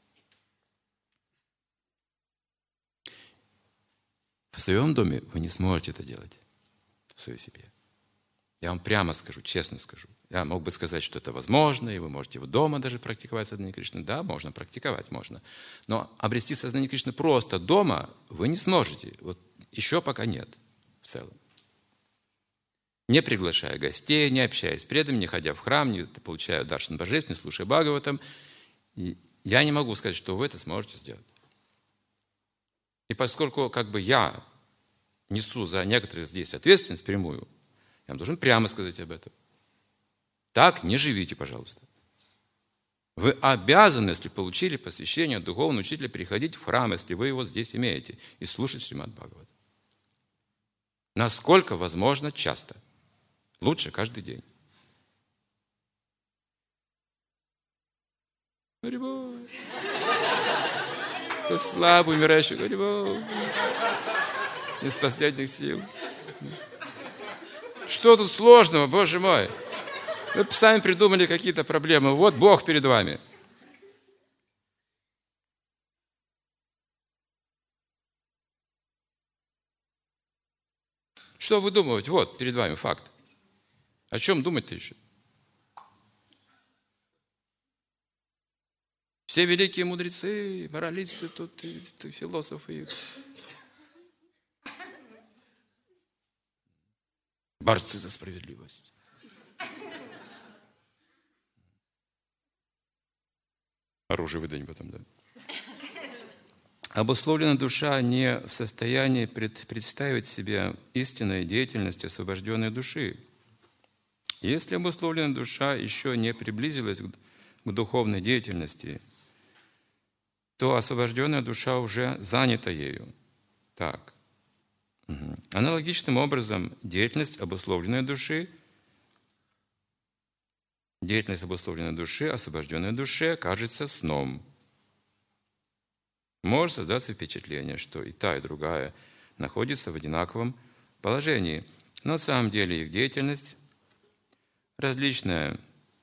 В своем доме вы не сможете это делать в своей семье. Я вам прямо скажу, честно скажу. Я мог бы сказать, что это возможно, и вы можете в дома даже практиковать сознание Кришны. Да, можно практиковать, можно. Но обрести сознание Кришны просто дома вы не сможете. Вот еще пока нет в целом. не приглашая гостей, не общаясь с преданными, не ходя в храм, не получая даршан божеств, не слушая Бхагаватам, я не могу сказать, что вы это сможете сделать. И поскольку как бы я несу за некоторые здесь ответственность прямую, я вам должен прямо сказать об этом. Так не живите, пожалуйста. Вы обязаны, если получили посвящение от духовного учителя, приходить в храм, если вы его здесь имеете, и слушать Шримад Бхагават. Насколько возможно часто. Лучше каждый день. Харибол. Кто слабый, умирающий, Харибол. Из последних сил. Что тут сложного, Боже мой? Вы сами придумали какие-то проблемы. Вот Бог перед вами. Что вы думаете? Вот перед вами факт. О чем думать-то еще? Все великие мудрецы, моралисты тут, и, и философы, борцы за справедливость. Оружие выдадим потом, да. Обусловленная душа не в состоянии пред, представить себе истинной деятельности освобожденной души. Если обусловленная душа еще не приблизилась к, к духовной деятельности, то освобожденная душа уже занята ею. Так. Угу. Аналогичным образом деятельность обусловленной души Деятельность обусловленной души, освобожденной душе, кажется сном. Может создаться впечатление, что и та, и другая находятся в одинаковом положении. Но на самом деле их деятельность различная.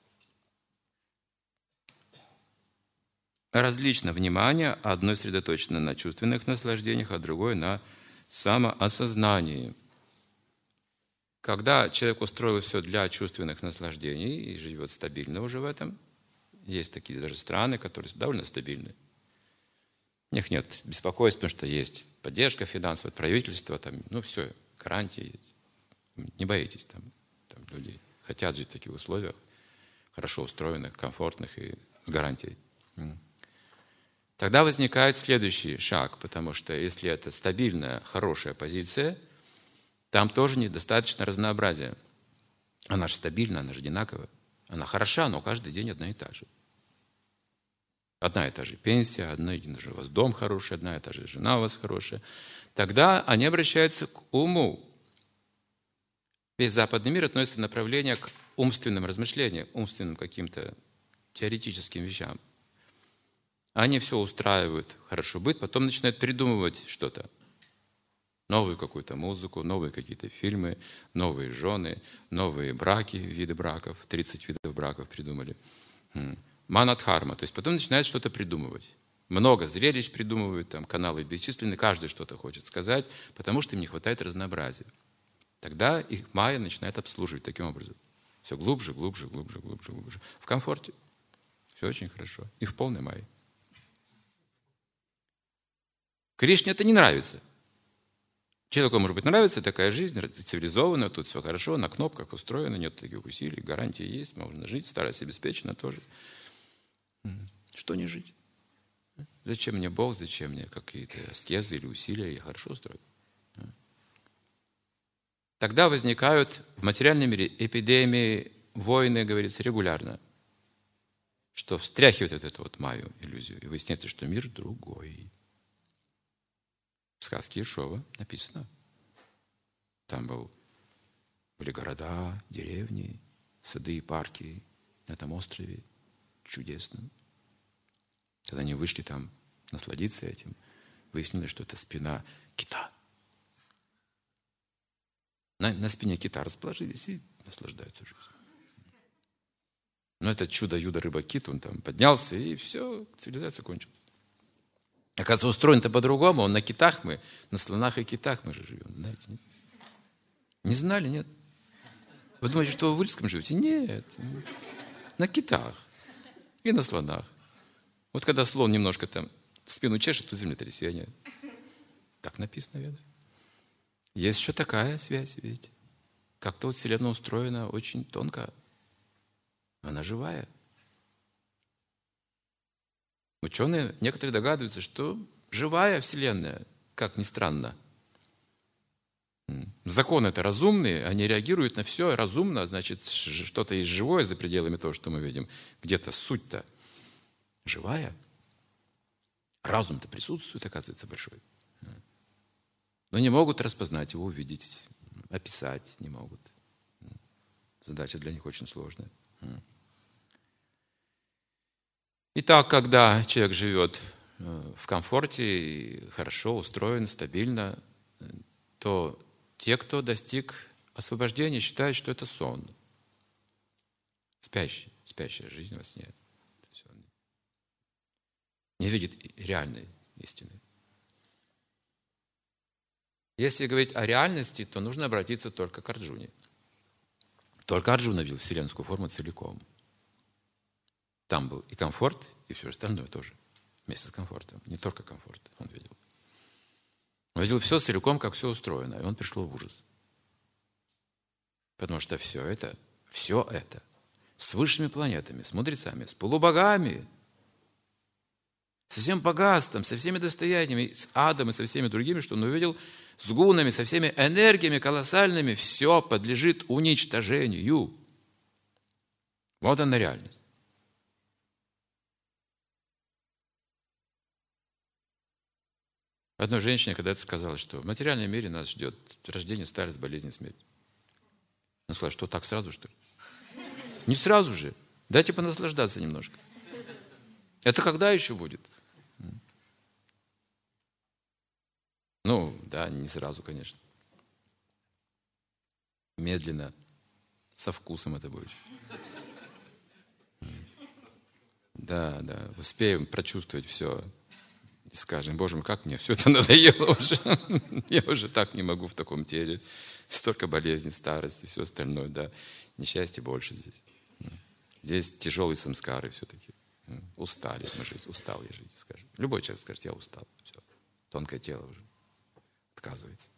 Различно внимание, одно сосредоточено на чувственных наслаждениях, а другое на самоосознании. Когда человек устроил все для чувственных наслаждений и живет стабильно уже в этом, есть такие даже страны, которые довольно стабильны. У них нет беспокойств, потому что есть поддержка финансовая, правительство, там, ну все, гарантии есть. Не боитесь, там, там люди хотят жить в таких условиях, хорошо устроенных, комфортных и с гарантией. Тогда возникает следующий шаг, потому что если это стабильная, хорошая позиция, там тоже недостаточно разнообразия. Она же стабильна, она же одинаковая. Она хороша, но каждый день одна и та же. Одна и та же пенсия, одна и та же у вас дом хороший, одна и та же жена у вас хорошая. Тогда они обращаются к уму. Весь западный мир относится в направление к умственным размышлениям, умственным каким-то теоретическим вещам. Они все устраивают, хорошо быть, потом начинают придумывать что-то. Новую какую-то музыку, новые какие-то фильмы, новые жены, новые браки, виды браков, тридцать видов браков придумали. Манадхарма, то есть потом начинают что-то придумывать. Много зрелищ придумывают, там каналы бесчисленные, каждый что-то хочет сказать, потому что им не хватает разнообразия. Тогда их майя начинает обслуживать таким образом. Все глубже, глубже, глубже, глубже, глубже. В комфорте. Все очень хорошо. И в полной майе. Кришне это не нравится. Человеку, может быть, нравится такая жизнь, цивилизованная, тут все хорошо, на кнопках устроено, нет таких усилий, гарантии есть, можно жить, старость обеспечена тоже. Что не жить? Зачем мне Бог, зачем мне какие-то аскезы или усилия, я хорошо устроен. Тогда возникают в материальном мире эпидемии, войны, говорится, регулярно, что встряхивает вот эту вот майю, иллюзию, и выясняется, что мир другой. В сказке Ишова написано. Там был, были города, деревни, сады и парки на этом острове. Чудесно. Когда они вышли там насладиться этим, выяснилось, что это спина кита. На, на спине кита расположились и наслаждаются жизнью. Но это чудо-юдо рыба-кит, он там поднялся, и все, цивилизация кончилась. Оказывается, устроен-то по-другому. Он на китах мы, на слонах и китах мы же живем. Знаете, нет? Не знали, нет? Вы думаете, что вы в Ильском живете? Нет. На китах и на слонах. Вот когда слон немножко там спину чешет, то землетрясение. Так написано, ведь. Есть еще такая связь, видите? как-то вот Вселенная устроена очень тонко. Она живая. Ученые некоторые догадываются, что живая Вселенная, как ни странно. Законы это разумные, они реагируют на все разумно, значит, что-то есть живое за пределами того, что мы видим. Где-то суть-то живая. Разум-то присутствует, оказывается, большой. Но не могут распознать его, увидеть, описать не могут. Задача для них очень сложная. Итак, когда человек живет в комфорте, хорошо устроен, стабильно, то те, кто достиг освобождения, считают, что это сон. Спящий, спящая жизнь во сне. То есть он не видит реальной истины. Если говорить о реальности, то нужно обратиться только к Арджуне. Только Арджуна видел вселенскую форму целиком. Там был и комфорт, и все остальное тоже. Вместе с комфортом. Не только комфорт он видел. Он видел все целиком, как все устроено. И он пришел в ужас. Потому что все это, все это с высшими планетами, с мудрецами, с полубогами, со всем богатством, со всеми достояниями, с адом и со всеми другими, что он увидел, с гунами, со всеми энергиями колоссальными, все подлежит уничтожению. Вот она реальность. Одной женщине когда-то сказала, что в материальном мире нас ждет рождение, старость, болезнь, смерть. Она сказала, что так сразу, что ли? Не сразу же. Дайте понаслаждаться немножко. Это когда еще будет? Ну, да, не сразу, конечно. Медленно, со вкусом это будет. Да, да, успеем прочувствовать все. И скажем, Боже мой, как мне все это надоело уже. Я уже так не могу в таком теле. Столько болезней, старости, все остальное, да. Несчастья больше здесь. Здесь тяжелые самскары все-таки. Устали мы жить, устал я жить, скажем. Любой человек скажет, я устал. Все. Тонкое тело уже отказывается.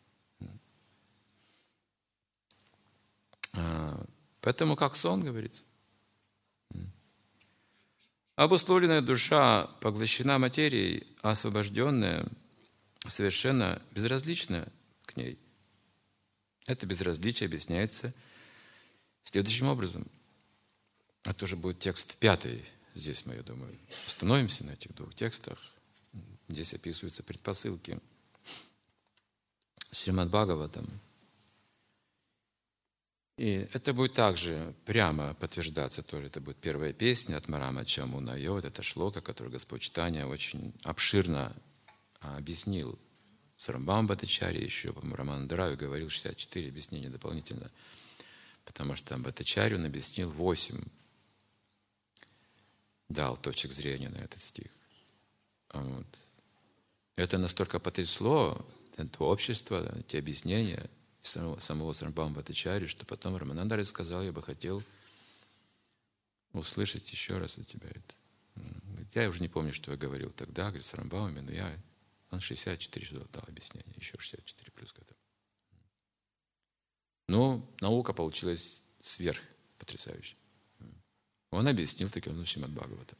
Поэтому как сон, говорится. Обусловленная душа поглощена материей, а освобожденная совершенно безразлична к ней. Это безразличие объясняется следующим образом. Это уже будет текст пятый здесь, мы, я думаю. Остановимся на этих двух текстах. Здесь описываются предпосылки Шримад Бхагаватам. И это будет также прямо подтверждаться тоже. Это будет первая песня от Марама Чамуна Йод. Это шлока, которую Господь Чайтанья очень обширно объяснил. Сарамбам Бхаттачарья еще, по-моему, Раманандарави говорил шестьдесят четыре объяснения дополнительно. Потому что Бхаттачарья он объяснил восемь. Дал точек зрения на этот стих. Вот. Это настолько потрясло это общество, эти объяснения самого, самого Сарамбама Бхаттачарьи, что потом Раманандарави сказал, я бы хотел услышать еще раз от тебя это. Я уже не помню, что я говорил тогда, говорит, Сарамбамами, но я, он шестьдесят четыре сюда дал объяснение, еще шестьдесят четыре плюс к этому. Ну, наука получилась сверх потрясающая. Он объяснил таким ну, Шримад Бхагавата.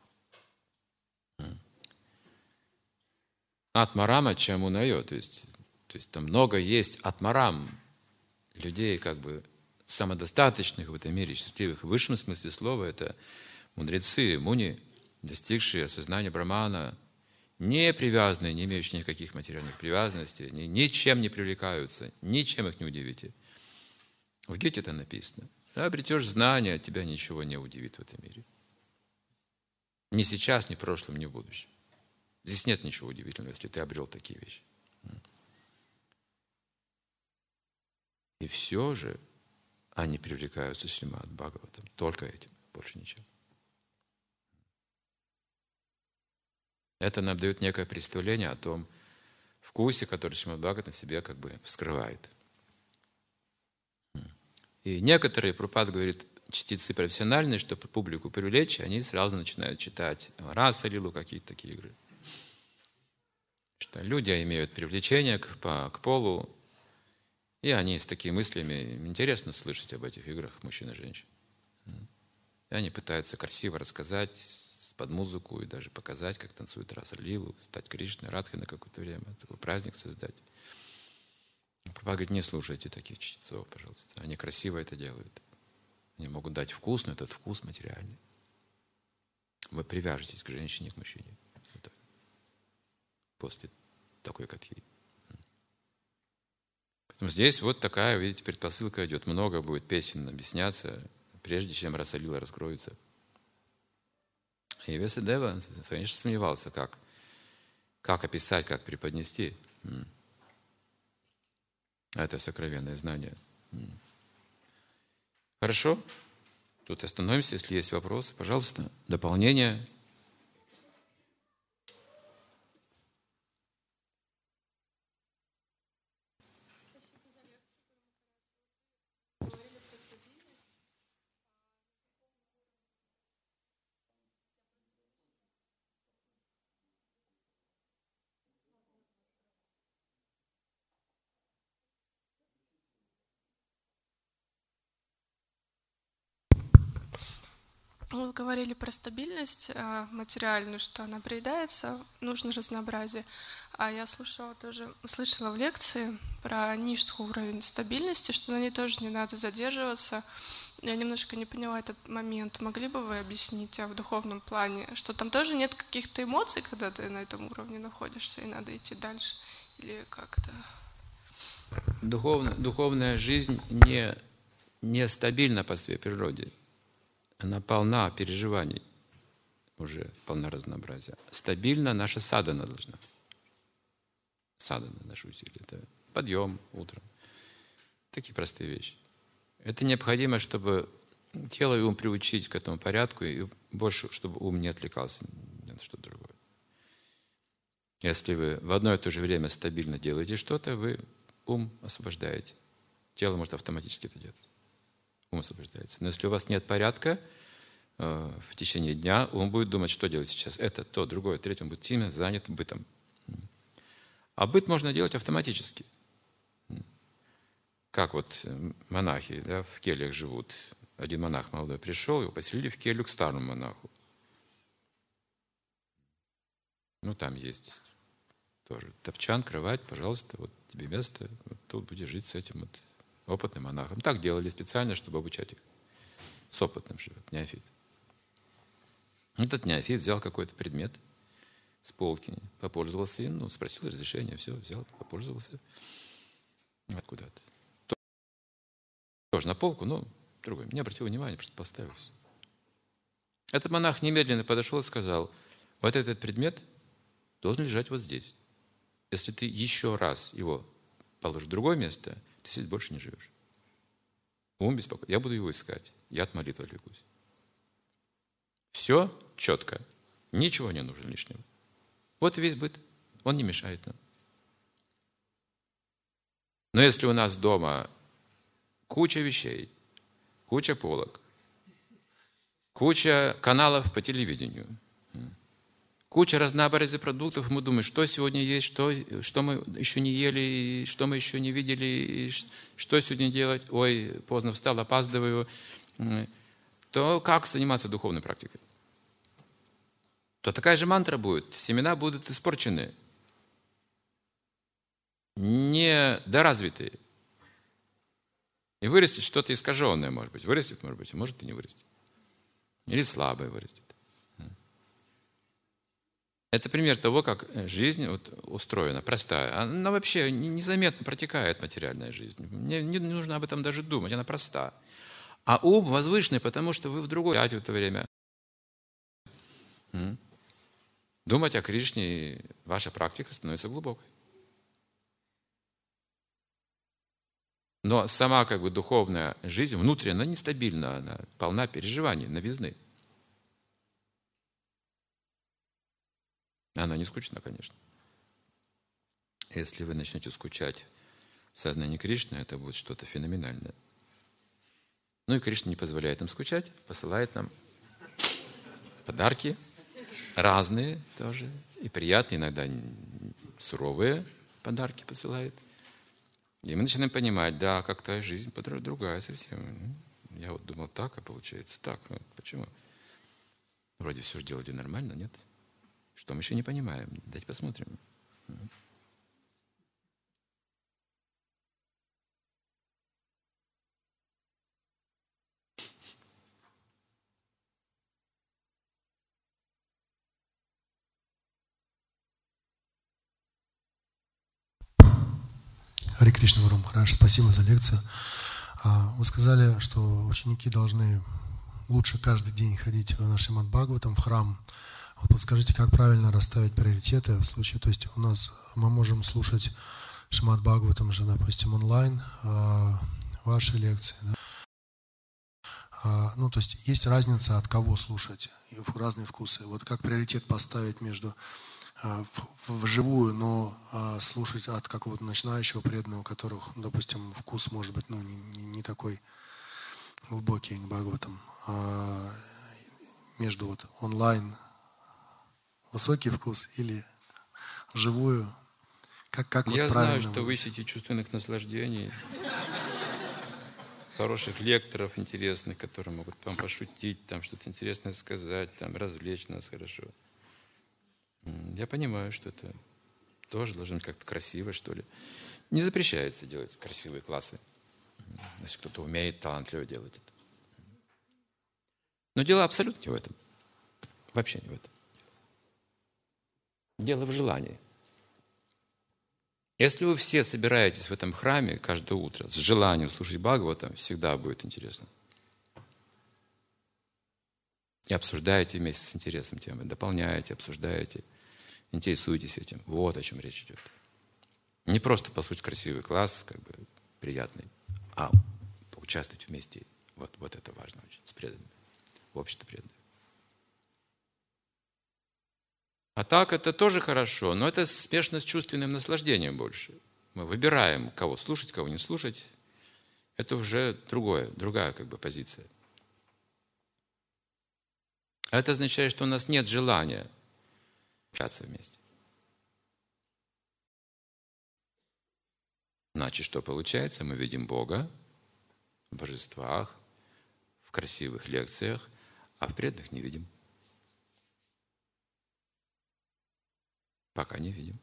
Атмарама Чамунайо, то есть, то есть там много есть атмарам, людей как бы самодостаточных в этом мире, счастливых. В высшем смысле слова это мудрецы, муни, достигшие осознания Брахмана, не привязанные, не имеющие никаких материальных привязанностей, ни, ничем не привлекаются, ничем их не удивите. В Гите это написано. Да, обретешь знания, тебя ничего не удивит в этом мире. Ни сейчас, ни в прошлом, ни в будущем. Здесь нет ничего удивительного, если ты обрел такие вещи. И все же они привлекаются Шримад Бхагаватам только этим, больше ничем. Это нам дает некое представление о том вкусе, который Шримад Бхагаватам в себе как бы вскрывает. И некоторые, Прабхупада говорит, чтецы профессиональные, чтобы публику привлечь, они сразу начинают читать Раса Лилу, какие-то такие игры. Что люди имеют привлечение к, по, к полу, И они с такими мыслями, им интересно слышать об этих играх мужчин и женщин. И они пытаются красиво рассказать под музыку и даже показать, как танцует Раса Лилу, стать Кришной, Радхой на какое-то время, такой праздник создать. Прабхупада говорит, не слушайте таких чтецов, пожалуйста. Они красиво это делают. Они могут дать вкус, но этот вкус материальный. Вы привяжетесь к женщине, к мужчине. Вот после такой катхи. Поэтому здесь вот такая, видите, предпосылка идет. Много будет песен объясняться, прежде чем Раса Лила раскроется. И Весадева, конечно, сомневался, как, как описать, как преподнести это сокровенное знание. Хорошо? Тут остановимся, если есть вопросы. Пожалуйста, дополнение. Вы говорили про стабильность материальную, что она приедается, нужно разнообразие. А я слушала тоже, слышала в лекции про ништху, уровень стабильности, что на ней тоже не надо задерживаться. Я немножко не поняла этот момент. Могли бы вы объяснить а в духовном плане, что там тоже нет каких-то эмоций, когда ты на этом уровне находишься, и надо идти дальше? Или как-то? Духовная, духовная жизнь не, не стабильна по своей природе. Она полна переживаний, уже полна разнообразия. Стабильно наша садхана должна. Садхана, наши усилия. Это подъем утром. Такие простые вещи. Это необходимо, чтобы тело и ум приучить к этому порядку, и больше, чтобы ум не отвлекался ни на что-то другое. Если вы в одно и то же время стабильно делаете что-то, вы ум освобождаете. Тело может автоматически это делать. Ум освобождается. Но если у вас нет порядка, э, в течение дня ум будет думать, что делать сейчас. Это, то, другое, третье. Он будет сильно занят бытом. А быт можно делать автоматически. Как вот монахи, да, в кельях живут. Один монах молодой пришел, его поселили в келью к старому монаху. Ну, там есть тоже топчан, кровать, пожалуйста, вот тебе место, вот тут будешь жить с этим вот опытным монахом. Так делали специально, чтобы обучать их. С опытным живет, неофит. Этот неофит взял какой-то предмет с полки, попользовался им, ну, спросил разрешения, все, взял, попользовался. Вот куда-то. Тоже на полку, но другой. Не обратил внимания, просто поставил все. Этот монах немедленно подошел и сказал, вот этот предмет должен лежать вот здесь. Если ты еще раз его положишь в другое место, ты здесь больше не живешь. Ум беспокоит. Я буду его искать. Я от молитвы отвлекусь. Все четко. Ничего не нужно лишнего. Вот и весь быт. Он не мешает нам. Но если у нас дома куча вещей, куча полок, куча каналов по телевидению, куча разнообразия продуктов, мы думаем, что сегодня есть, что, что мы еще не ели, что мы еще не видели, что сегодня делать, ой, поздно встал, опаздываю, то как заниматься духовной практикой? То такая же мантра будет, семена будут испорчены, недоразвитые. И вырастет что-то искаженное, может быть. Вырастет, может быть, а может и не вырастет. Или слабое вырастет. Это пример того, как жизнь вот устроена, простая. Она вообще незаметно протекает, материальная жизнь. Мне не нужно об этом даже думать, она проста. А ум возвышенный, потому что вы в другой в это время. Думать о Кришне, ваша практика становится глубокой. Но сама как бы духовная жизнь внутренняя, она нестабильна, она полна переживаний, новизны. Она не скучна, конечно. Если вы начнете скучать в сознании Кришны, это будет что-то феноменальное. Ну и Кришна не позволяет нам скучать, посылает нам подарки, разные тоже, и приятные, иногда суровые подарки посылает. И мы начинаем понимать, да, как-то жизнь другая совсем. Я вот думал так, а получается так. Почему? Вроде все же делали нормально, нет? Что мы еще не понимаем? Давайте посмотрим. Харе Кришна, Гуру Махарадж, спасибо за лекцию. Вы сказали, что ученики должны лучше каждый день ходить в наш Шримад Бхагаватам, в храм. Вот подскажите, как правильно расставить приоритеты в случае, то есть у нас мы можем слушать Шримад Бхагаватам же, допустим, онлайн, ваши лекции, да? Ну, то есть есть разница, от кого слушать, разные вкусы. Вот как приоритет поставить между вживую, но а, слушать от какого-то начинающего преданного, у которых, допустим, вкус может быть ну, не, не такой глубокий к Бхагаватам, а между вот онлайн высокий вкус или вживую, как, как Я вот знаю, правильно что вы ищете чувственных наслаждений, хороших лекторов интересных, которые могут вам пошутить, там что-то интересное сказать, там развлечь нас хорошо. Я понимаю, что это тоже должно быть как-то красиво, что ли. Не запрещается делать красивые классы, если кто-то умеет талантливо делать это. Но дело абсолютно не в этом. Вообще не в этом. Дело в желании. Если вы все собираетесь в этом храме каждое утро с желанием слушать Бхагаватам, всегда будет интересно. И обсуждаете вместе с интересом темы, дополняете, обсуждаете, интересуетесь этим. Вот о чем речь идет. Не просто послушать красивый класс, как бы приятный, а поучаствовать вместе. Вот, вот это важно очень, с преданными, в обществе преданных. А так это тоже хорошо, но это смешано с чувственным наслаждением больше. Мы выбираем, кого слушать, кого не слушать. Это уже другое, другая как бы позиция. А это означает, что у нас нет желания общаться вместе. Значит, что получается? Мы видим Бога в божествах, в красивых лекциях, а в преданных не видим. Пока не видим.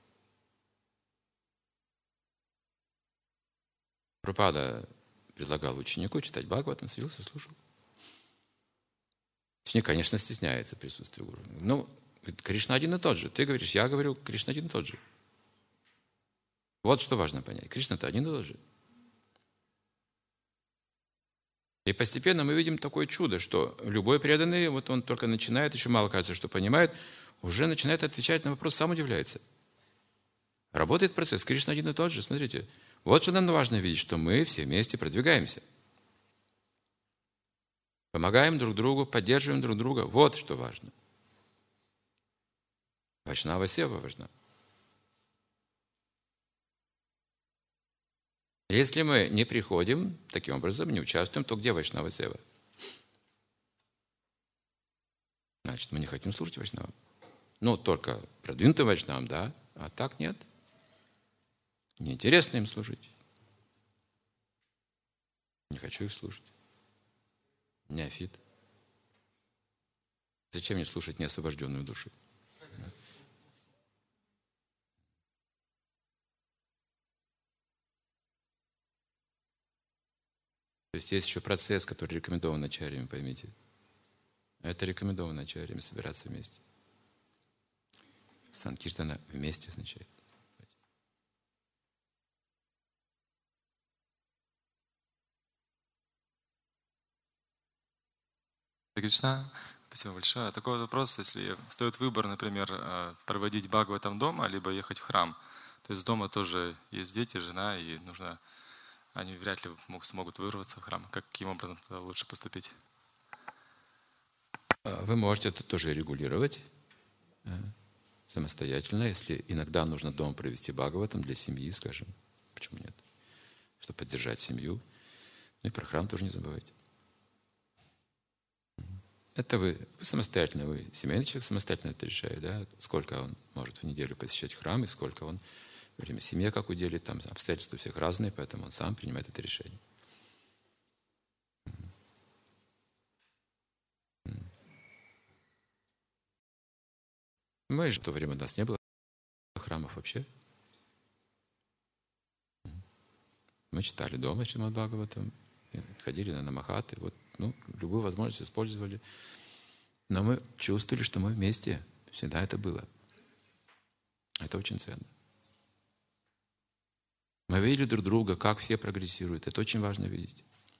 Прабхупада предлагал ученику читать Бхагаватам, садился, слушал. Ученик, конечно, стесняется присутствия гуру. Ну, Кришна один и тот же. Ты говоришь, я говорю, Кришна один и тот же. Вот что важно понять. Кришна-то один и тот же. И постепенно мы видим такое чудо, что любой преданный, вот он только начинает, еще мало кажется, что понимает, уже начинает отвечать на вопрос, сам удивляется. Работает процесс. Кришна один и тот же. Смотрите, вот что нам важно видеть, что мы все вместе продвигаемся. Помогаем друг другу, поддерживаем друг друга. Вот что важно. Вайшнава сева важна. Если мы не приходим, таким образом не участвуем, то где Вайшнава сева? Значит, мы не хотим слушать Вайшнавам. Ну, только продвинутым Вайшнавам, да, а так нет. Неинтересно им служить. Не хочу их слушать. Неофит. Зачем мне слушать неосвобожденную душу? То есть есть еще процесс, который рекомендован ачарьями, поймите. Это рекомендовано ачарьями собираться вместе. Санкиртана вместе означает. Кришна, спасибо большое. Такой вопрос, если встает выбор, например, проводить Бхагаватам дома, либо ехать в храм. То есть дома тоже есть дети, жена, и нужно, они вряд ли смогут вырваться в храм. Каким образом лучше поступить? Вы можете это тоже регулировать самостоятельно, если иногда нужно дома провести Бхагаватам для семьи, скажем. Почему нет? Чтобы поддержать семью. Ну и про храм тоже не забывайте. Это вы, вы самостоятельно, вы семейный человек самостоятельно это решает, да? Сколько он может в неделю посещать храм и сколько он время семье как уделить, там обстоятельства у всех разные, поэтому он сам принимает это решение. Мы же в то время у нас не было храмов вообще. Мы читали дома Шримад Бхагаватам, ходили на намахаты, вот, ну, любую возможность использовали. Но мы чувствовали, что мы вместе. Всегда это было. Это очень ценно. Мы видели друг друга, как все прогрессируют. Это очень важно видеть.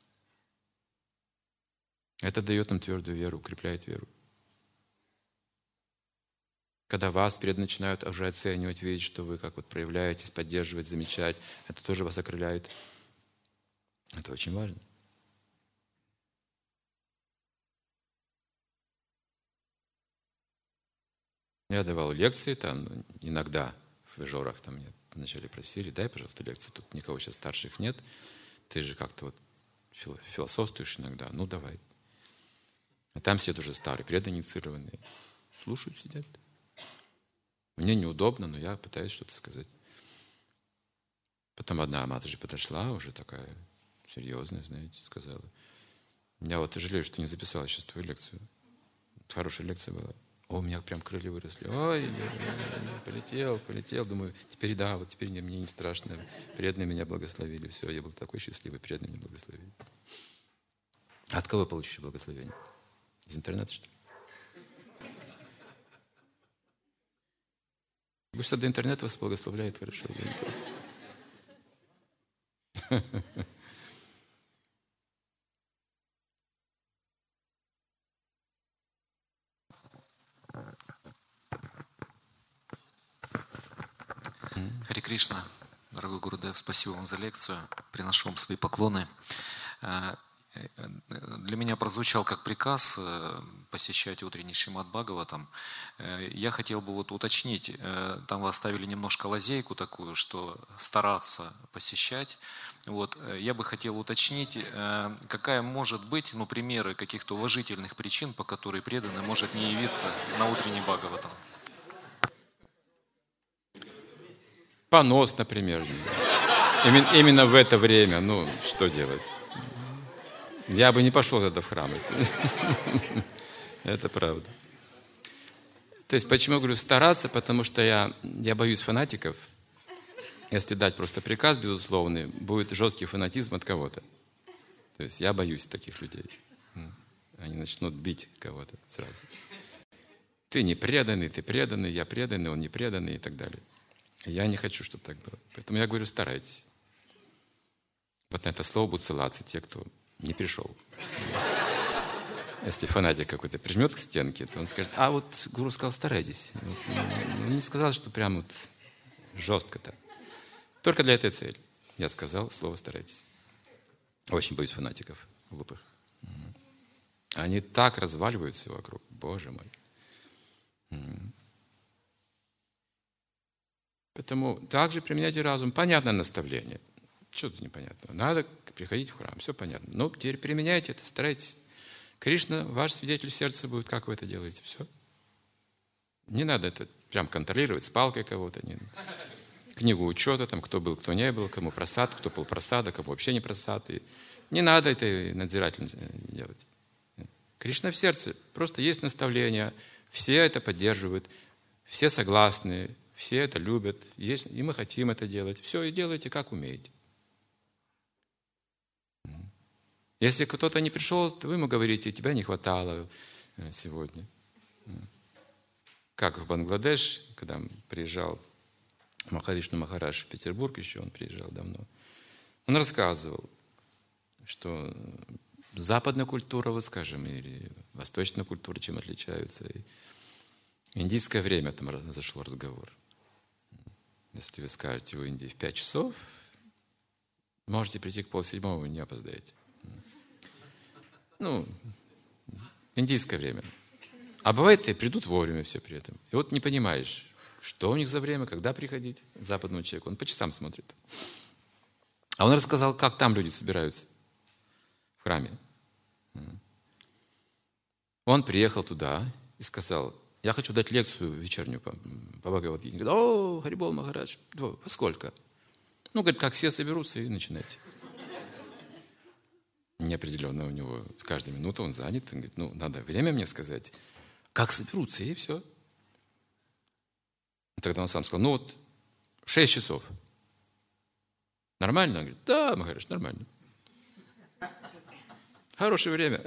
Это дает нам твердую веру, укрепляет веру. Когда вас перед начинают уже оценивать, видеть, что вы как вот проявляетесь, поддерживать, замечать, это тоже вас окрыляет. Это очень важно. Я давал лекции там, иногда в Ижорах там мне вначале просили, дай, пожалуйста, лекцию, тут никого сейчас старших нет, ты же как-то вот философствуешь иногда, ну давай. А там все уже старые, прединициированные, слушают, сидят. Мне неудобно, но я пытаюсь что-то сказать. Потом одна матушка подошла, уже такая серьезная, знаете, сказала. Я вот жалею, что не записала сейчас твою лекцию. Хорошая лекция была. О, у меня прям крылья выросли. Ой, полетел, полетел. Думаю, теперь да, вот теперь мне не страшно. Преданные меня благословили. Все, я был такой счастливый, преданные меня благословили. А от кого получишь благословение? Из интернета, что ли? Пусть до интернета вас благословляет, хорошо. Харе Кришна, дорогой Гурудев, спасибо вам за лекцию. Приношу вам свои поклоны. Для меня прозвучал как приказ посещать утренний Шримад Бхагаватам. Я хотел бы вот уточнить, там вы оставили немножко лазейку такую, что стараться посещать. Вот, я бы хотел уточнить, какая может быть, ну, примеры каких-то уважительных причин, по которой преданный может не явиться на утренний Бхагаватам. Понос, например. Именно, именно в это время. Ну, что делать? Я бы не пошел тогда в храм. Это правда. То есть, почему я говорю стараться? Потому что я, я боюсь фанатиков. Если дать просто приказ, безусловный, будет жесткий фанатизм от кого-то. То есть, я боюсь таких людей. Они начнут бить кого-то сразу. Ты не преданный, ты преданный, я преданный, он не преданный и так далее. Я не хочу, чтобы так было. Поэтому я говорю, старайтесь. Вот на это слово будут ссылаться те, кто не пришел. Если фанатик какой-то прижмет к стенке, то он скажет, а вот гуру сказал, старайтесь. Вот, ну, не сказал, что прям вот жестко так. Только для этой цели. Я сказал слово старайтесь. Очень боюсь фанатиков глупых. Они так разваливают все вокруг. Боже мой. Поэтому также применяйте разум. Понятное наставление. Что тут непонятно? Надо приходить в храм. Все понятно. Но теперь применяйте это, старайтесь. Кришна, ваш свидетель в сердце будет, как вы это делаете. Все. Не надо это прям контролировать с палкой кого-то. Не. Книгу учета, там, кто был, кто не был, кому просад, кто был просада, кому вообще не просад. И не надо это надзирательно делать. Кришна в сердце. Просто есть наставления. Все это поддерживают. Все согласны. Все это любят. Есть, и мы хотим это делать. Все, и делайте, как умеете. Если кто-то не пришел, то вы ему говорите, тебя не хватало сегодня. Как в Бангладеш, когда приезжал Махавишну Махарадж в Петербург, еще он приезжал давно, он рассказывал, что западная культура, вот скажем, или восточная культура чем отличаются. И индийское время там зашел разговор. Если вы скажете в Индии в пять часов, можете прийти к полседьмого, вы не опоздаете. Ну, индийское время. А бывает, и придут вовремя все при этом. И вот не понимаешь, что у них за время, когда приходить западному человеку. Он по часам смотрит. А он рассказал, как там люди собираются в храме. Он приехал туда и сказал, Я хочу дать лекцию вечернюю по, по Бхагавад-гите. Говорит, о, Харибол Махарадж, во сколько? Ну, говорит, как все соберутся и начинайте. Неопределенно у него каждую минуту он занят. Он говорит, ну, надо время мне сказать, как соберутся, и все. Тогда он сам сказал, ну вот, шесть часов. Нормально? Он говорит, да, Махарадж, нормально. Хорошее время.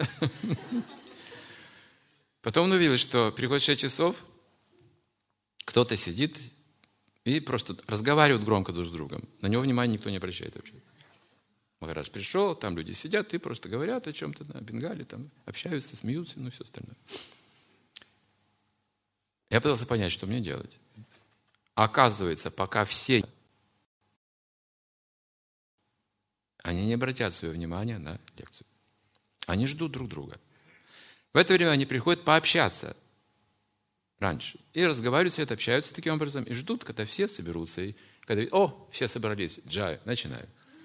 Потом он увидел, что приходит шесть часов, кто-то сидит и просто разговаривают громко друг с другом. На него внимания никто не обращает вообще. Махарадж пришел, там люди сидят и просто говорят о чем-то на бенгале, там общаются, смеются, ну все остальное. Я пытался понять, что мне делать. Оказывается, пока все, они не обратят свое внимание на лекцию. Они ждут друг друга. В это время они приходят пообщаться раньше. И разговаривают, все это общаются таким образом, и ждут, когда все соберутся. И когда видят, о, все собрались, джай, начинаю.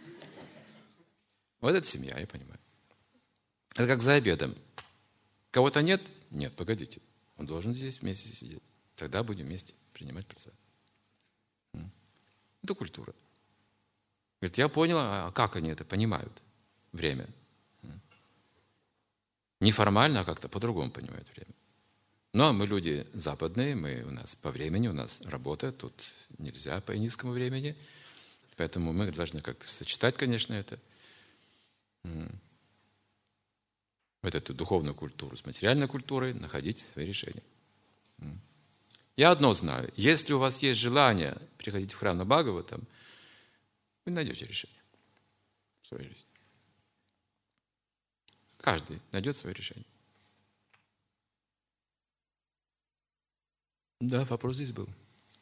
Вот это семья, я понимаю. Это как за обедом. Кого-то нет? Нет, погодите. Он должен здесь вместе сидеть. Тогда будем вместе принимать просад. Это культура. Говорит, я понял, а как они это понимают? Время. Не формально, а как-то по-другому понимают время. Но мы люди западные, мы, у нас по времени, у нас работа, тут нельзя по низкому времени. Поэтому мы должны как-то сочетать, конечно, это. Вот эту духовную культуру с материальной культурой, находить свои решения. Я одно знаю. Если у вас есть желание приходить в храм на Бхагаватам, вы найдете решение в своей жизни. Каждый найдет свое решение. Да, вопрос здесь был.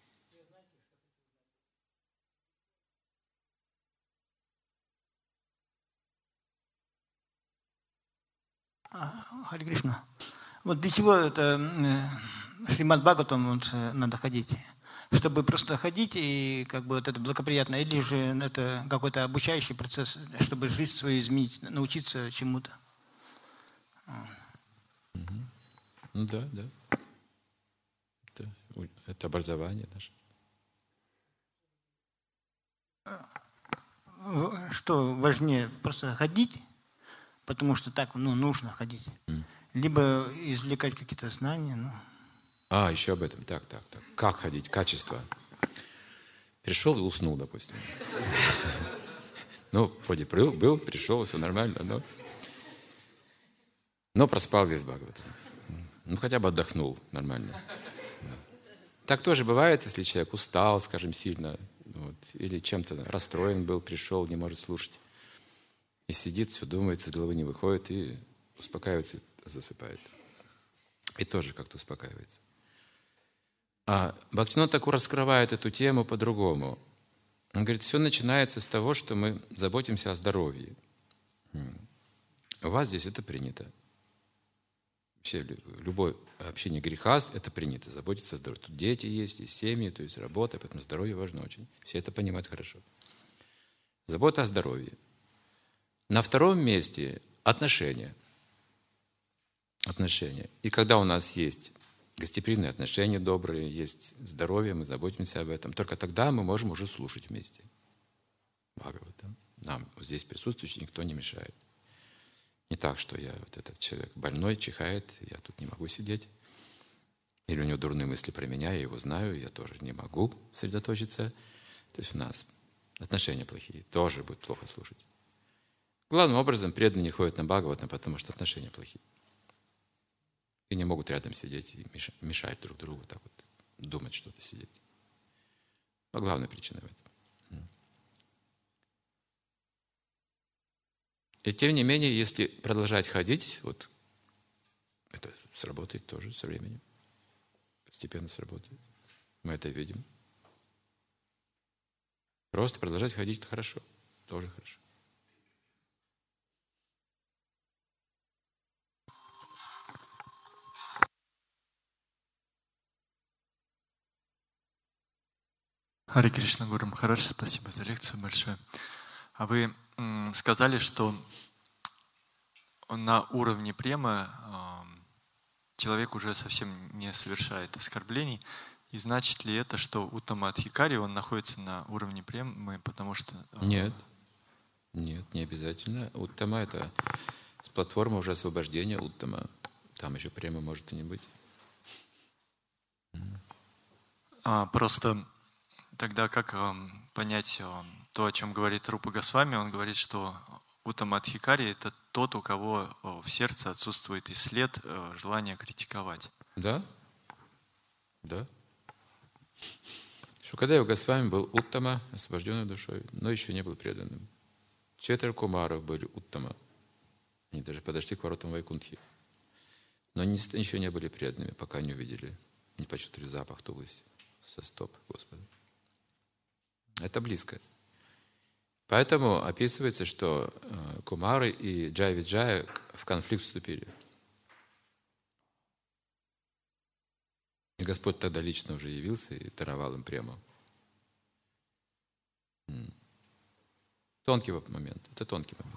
Хари Кришна. Вот для чего это Шримад Бхагаватам вот, надо ходить? Чтобы просто ходить и как бы вот это благоприятно, или же это какой-то обучающий процесс, чтобы жизнь свою изменить, научиться чему-то? Ну да, да. Это, это образование наше. Что важнее, просто ходить, потому что так, ну, нужно ходить, mm. либо извлекать какие-то знания. Ну. А, еще об этом. Так, так, так. Как ходить? Качество. Пришел и уснул, допустим. Ну, вроде был, был, пришел, все нормально, но... Но проспал весь Бхагаватам. Ну, хотя бы отдохнул нормально. Так тоже бывает, если человек устал, скажем, сильно, вот, или чем-то расстроен был, пришел, не может слушать. И сидит, все думает, из головы не выходит, и успокаивается, засыпает. И тоже как-то успокаивается. А Бхактивинод Тхакур раскрывает эту тему по-другому. Он говорит, все начинается с того, что мы заботимся о здоровье. У вас здесь это принято. Вообще, любое общение греха – это принято, заботиться о здоровье. Тут дети есть, есть семьи, то есть работа, поэтому здоровье важно очень. Все это понимают хорошо. Забота о здоровье. На втором месте – отношения. Отношения. И когда у нас есть гостеприимные отношения добрые, есть здоровье, мы заботимся об этом, только тогда мы можем уже слушать вместе. Бхагаватам. Нам здесь присутствующий никто не мешает. Не так, что я, вот этот человек больной, чихает, я тут не могу сидеть. Или у него дурные мысли про меня, я его знаю, я тоже не могу сосредоточиться. То есть у нас отношения плохие, тоже будет плохо слушать. Главным образом преданные не ходят на Бхагаватам, потому что отношения плохие. И не могут рядом сидеть и мешать друг другу, так вот думать что-то сидеть. Но главная причина в этом. И тем не менее, если продолжать ходить, вот это сработает тоже со временем. Постепенно сработает. Мы это видим. Просто продолжать ходить – это хорошо. Тоже хорошо. Хари Кришна, Гуру Махарадж, спасибо за лекцию большое. А вы м, сказали, что на уровне према человек уже совсем не совершает оскорблений. И значит ли это, что Уттама Адхикари, он находится на уровне премы, потому что... Нет, нет, не обязательно. Уттама — это с платформы уже освобождения Уттама. Там еще према может и не быть. А, просто тогда как э, понять э, то, о чем говорит Рупа Госвами? Он говорит, что Уттама Адхикари — это тот, у кого э, в сердце отсутствует и след э, желания критиковать. Да, да. Шукадева Госвами был Уттама, освобожденной душой, но еще не был преданным. Четверо кумаров были Уттама. Они даже подошли к воротам Вайкунтхи. Но они еще не были преданными, пока не увидели, не почувствовали запах тулости со стоп Господа. Это близко. Поэтому описывается, что кумары и Джай-Виджая в конфликт вступили. И Господь тогда лично уже явился и даровал им прему. Тонкий момент. Это тонкий момент.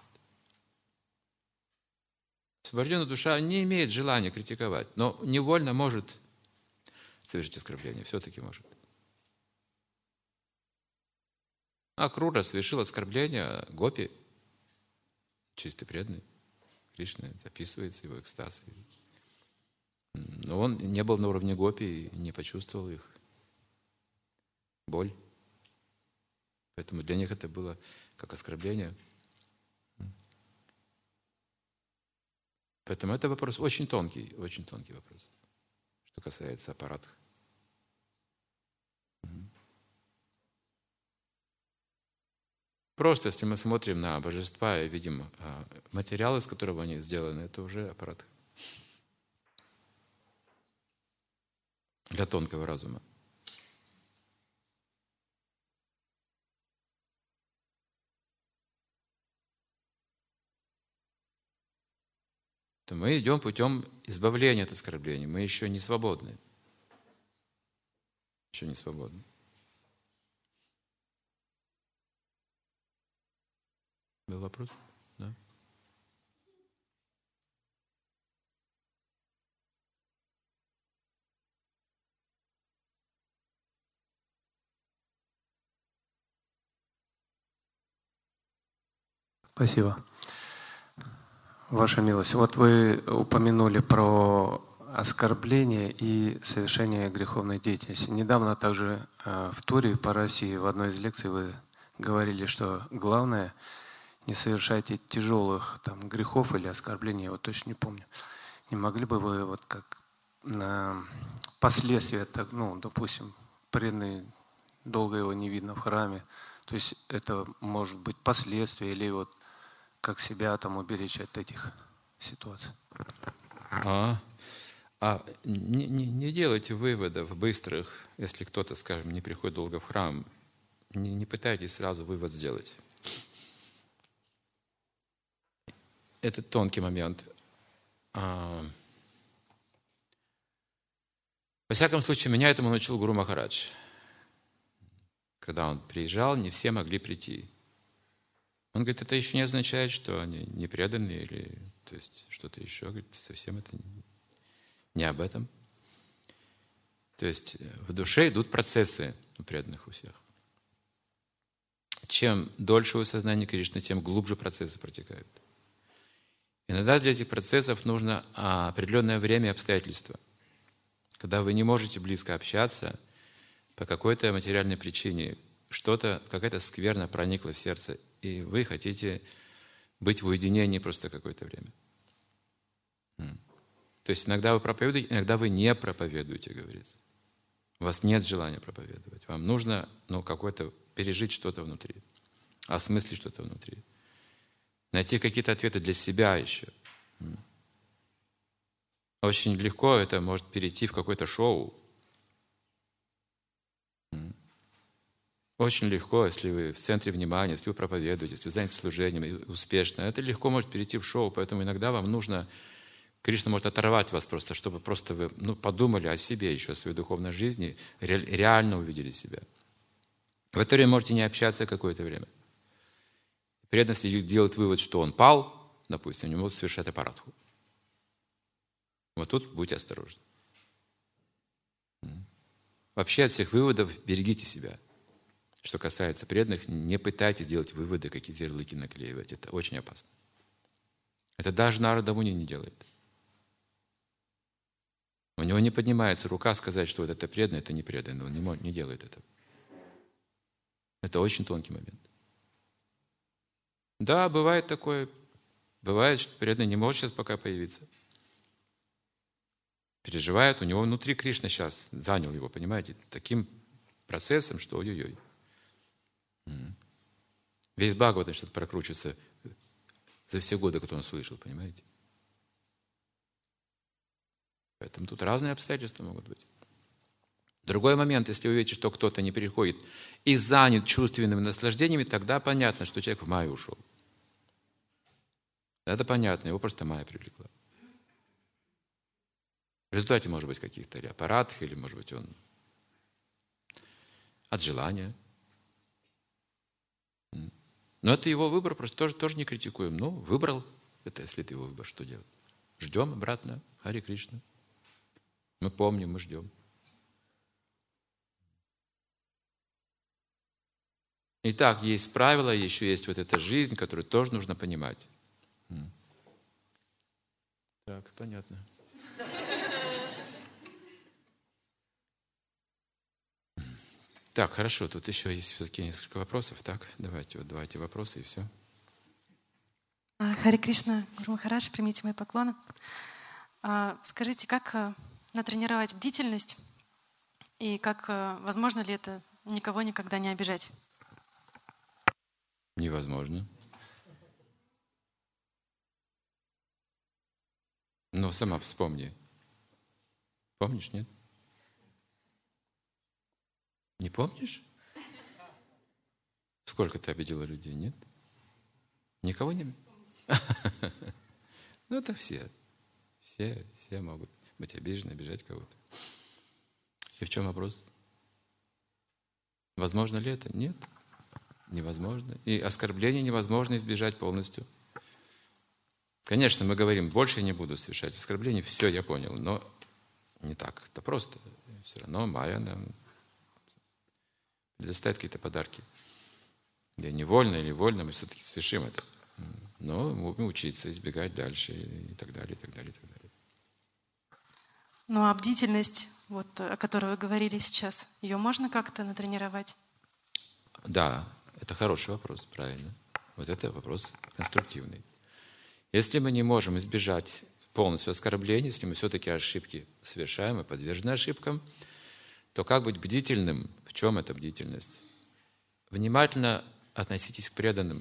Освобожденная душа не имеет желания критиковать, но невольно может совершить оскорбление. Все-таки может. А Крура совершил оскорбление Гопи, чистый преданный Кришны, описывается его экстаз. Но он не был на уровне Гопи и не почувствовал их боль. Поэтому для них это было как оскорбление. Поэтому это вопрос очень тонкий, очень тонкий вопрос, что касается аппарата. Просто, если мы смотрим на божества и видим материал, из которого они сделаны, это уже аппарат для тонкого разума. То мы идем путем избавления от оскорблений. Мы еще не свободны. Еще не свободны. Был вопрос? Да? Спасибо. Ваша милость, вот вы упомянули про оскорбление и совершение греховной деятельности. Недавно также в туре по России в одной из лекций вы говорили, что главное не совершайте тяжелых там, грехов или оскорблений, я вот точно не помню. Не могли бы вы вот как на последствия, так, ну, допустим, преданный, долго его не видно в храме, то есть это может быть последствия или вот как себя там уберечь от этих ситуаций? А, а не, не, не делайте выводов быстрых, если кто-то, скажем, не приходит долго в храм. Не, не пытайтесь сразу вывод сделать. Это тонкий момент. А, во всяком случае, меня этому научил Гуру Махарадж. Когда он приезжал, не все могли прийти. Он говорит, это еще не означает, что они не преданные или то есть что-то еще. Говорит, совсем это не об этом. То есть в душе идут процессы у преданных у всех. Чем дольше вы в сознании Кришны, тем глубже процессы протекают. Иногда для этих процессов нужно определенное время и обстоятельства. Когда вы не можете близко общаться по какой-то материальной причине, что-то, какая-то скверна проникла в сердце, и вы хотите быть в уединении просто какое-то время. То есть иногда вы проповедуете, иногда вы не проповедуете, говорится. У вас нет желания проповедовать. Вам нужно ну, какое-то пережить что-то внутри, осмыслить что-то внутри. Найти какие-то ответы для себя еще. Очень легко это может перейти в какое-то шоу. Очень легко, если вы в центре внимания, если вы проповедуете, если вы заняты служением и успешно, это легко может перейти в шоу, поэтому иногда вам нужно, Кришна может оторвать вас просто, чтобы просто вы ну, подумали о себе еще, о своей духовной жизни, ре, реально увидели себя. В это время можете не общаться какое-то время. Преданность делает вывод, что он пал, допустим, не может совершать аппаратху. Вот Вот тут будьте осторожны. Вообще от всех выводов берегите себя. Что касается преданных, не пытайтесь делать выводы, какие-то ярлыки наклеивать. Это очень опасно. Это даже Нарада Муни не делает. У него не поднимается рука сказать, что вот это преданный, это не преданный. Он не, может, не делает этого. Это очень тонкий момент. Да, бывает такое. Бывает, что преданный не может сейчас пока появиться. Переживает, у него внутри Кришна сейчас занял его, понимаете, таким процессом, что ой-ой-ой. Весь Бхагаватам что-то прокручивается за все годы, которые он слышал, понимаете. Поэтому тут разные обстоятельства могут быть. Другой момент, если вы видите, что кто-то не переходит и занят чувственными наслаждениями, тогда понятно, что человек в майю ушел. Это понятно, его просто майя привлекла. В результате, может быть, каких-то аппаратов, или, может быть, он от желания. Но это его выбор, просто тоже, тоже не критикуем. Ну, выбрал, это если это его выбор, что делать? Ждем обратно, Харе Кришна. Мы помним, мы ждем. Итак, есть правила, еще есть вот эта жизнь, которую тоже нужно понимать. Так, понятно. Так, хорошо, тут еще есть все-таки несколько вопросов. Так, давайте, вот давайте вопросы и все. Харе Кришна, Гуру Махарадж, примите мои поклоны. Скажите, как натренировать бдительность и как возможно ли это никого никогда не обижать? Невозможно. Но сама вспомни. Помнишь, нет? Не помнишь? Сколько ты обидела людей, нет? Никого не... Ну, это все. Все, все могут быть обижены, обижать кого-то. И в чем вопрос? Возможно ли это? Нет. Невозможно. И оскорбление невозможно избежать полностью. Конечно, мы говорим, больше я не буду совершать оскорбления. Все, я понял. Но не так. Это просто. Все равно майя нам предоставит какие-то подарки. Да невольно или вольно мы все-таки совершим это. Но мы будем учиться, избегать дальше и так далее, и так далее, и так далее. Ну а бдительность, вот, о которой вы говорили сейчас, ее можно как-то натренировать? Да, это хороший вопрос, правильно. Вот это вопрос конструктивный. Если мы не можем избежать полностью оскорблений, если мы все-таки ошибки совершаем и подвержены ошибкам, то как быть бдительным? В чем эта бдительность? Внимательно относитесь к преданным.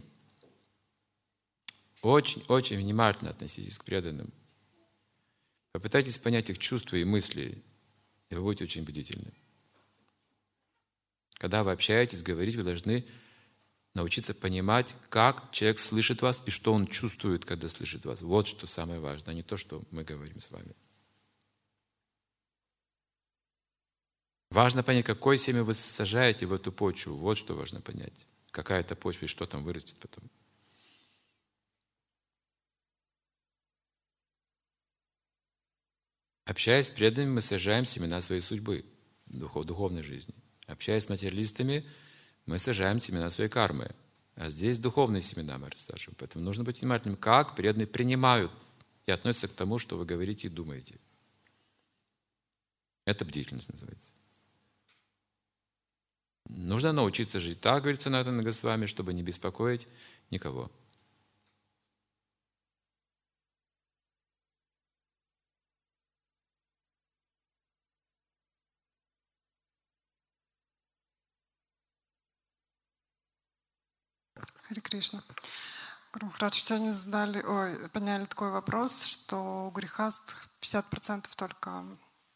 Очень-очень внимательно относитесь к преданным. Попытайтесь понять их чувства и мысли, и вы будете очень бдительны. Когда вы общаетесь, говорите, вы должны научиться понимать, как человек слышит вас и что он чувствует, когда слышит вас. Вот что самое важное, а не то, что мы говорим с вами. Важно понять, какое семя вы сажаете в эту почву. Вот что важно понять. Какая это почва и что там вырастет потом. Общаясь с преданными, мы сажаем семена своей судьбы в духовной жизни. Общаясь с материалистами, мы сажаем семена своей кармы. А здесь духовные семена мы рассаживаем. Поэтому нужно быть внимательным, как преданные принимают и относятся к тому, что вы говорите и думаете. Это бдительность называется. Нужно научиться жить так, говорится Санатана Госвами, чтобы не беспокоить никого. Харе Кришна. Гуру Махарадж, сегодня задали, ой, подняли такой вопрос, что у грехаст пятьдесят процентов только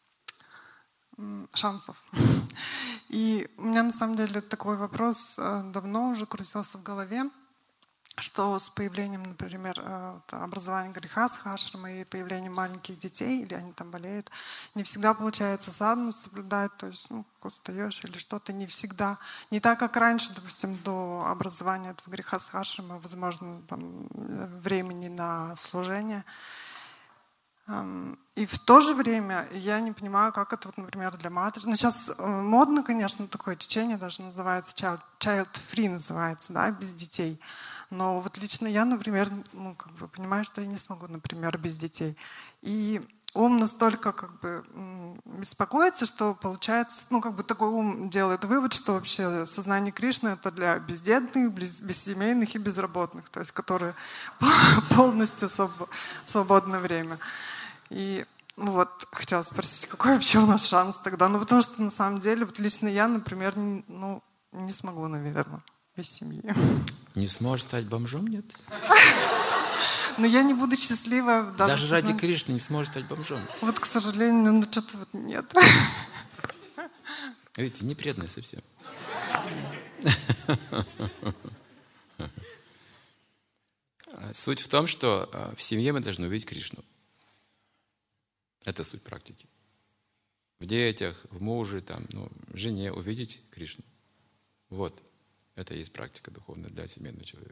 шансов. И у меня на самом деле такой вопрос давно уже крутился в голове, что с появлением, например, образования грехастха ашрама и появлением маленьких детей, или они там болеют, не всегда получается садхану соблюдать, то есть, ну, устаешь или что-то, не всегда. Не так, как раньше, допустим, до образования этого грехастха ашрама, возможно, там, времени на служение. И в то же время я не понимаю, как это, вот, например, для матери. Ну, сейчас модно, конечно, такое течение даже называется, child, child free называется, да, без детей. Но вот лично я, например, ну, как бы понимаю, что я не смогу, например, без детей. И ум настолько как бы беспокоится, что получается, ну, как бы такой ум делает вывод, что вообще сознание Кришны — это для бездетных, бессемейных и безработных, то есть которые полностью свободное время. И вот хотела спросить, какой вообще у нас шанс тогда? Ну, потому что на самом деле, вот лично я, например, не, ну, не смогу, наверное, без семьи. Не сможешь стать бомжом, нет? Но я не буду счастлива. Даже, даже ради Кришны не сможешь стать бомжом. Вот, к сожалению, ну что-то вот нет. Видите, не преданный совсем. Суть в том, что в семье мы должны увидеть Кришну. Это суть практики. В детях, в муже, там, ну, в жене увидеть Кришну. Вот. Это и есть практика духовная для семейного человека.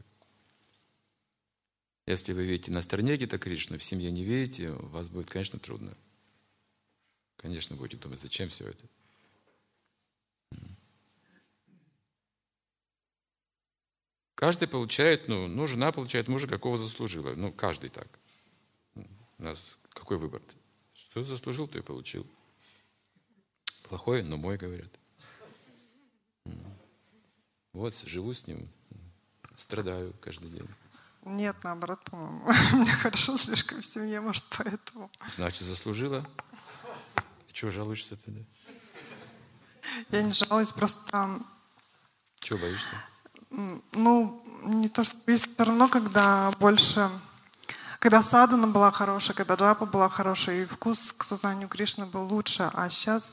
Если вы видите на стороне где-то Кришну, в семье не видите, у вас будет, конечно, трудно. Конечно, будете думать, зачем все это. Каждый получает, ну, ну, жена получает мужа, какого заслужила. Ну, каждый так. У нас какой выбор-то? Что заслужил, то и получил. Плохой, но мой, говорят. Вот, живу с ним, страдаю каждый день. Нет, наоборот, по-моему. Мне хорошо слишком в семье, может, поэтому. Значит, заслужила? Чего жалуешься тогда? Я не жалуюсь, просто... Чего боишься? Ну, не то, что есть все равно, когда больше... Когда садхана была хорошая, когда джапа была хорошая, и вкус к сознанию Кришны был лучше, а сейчас,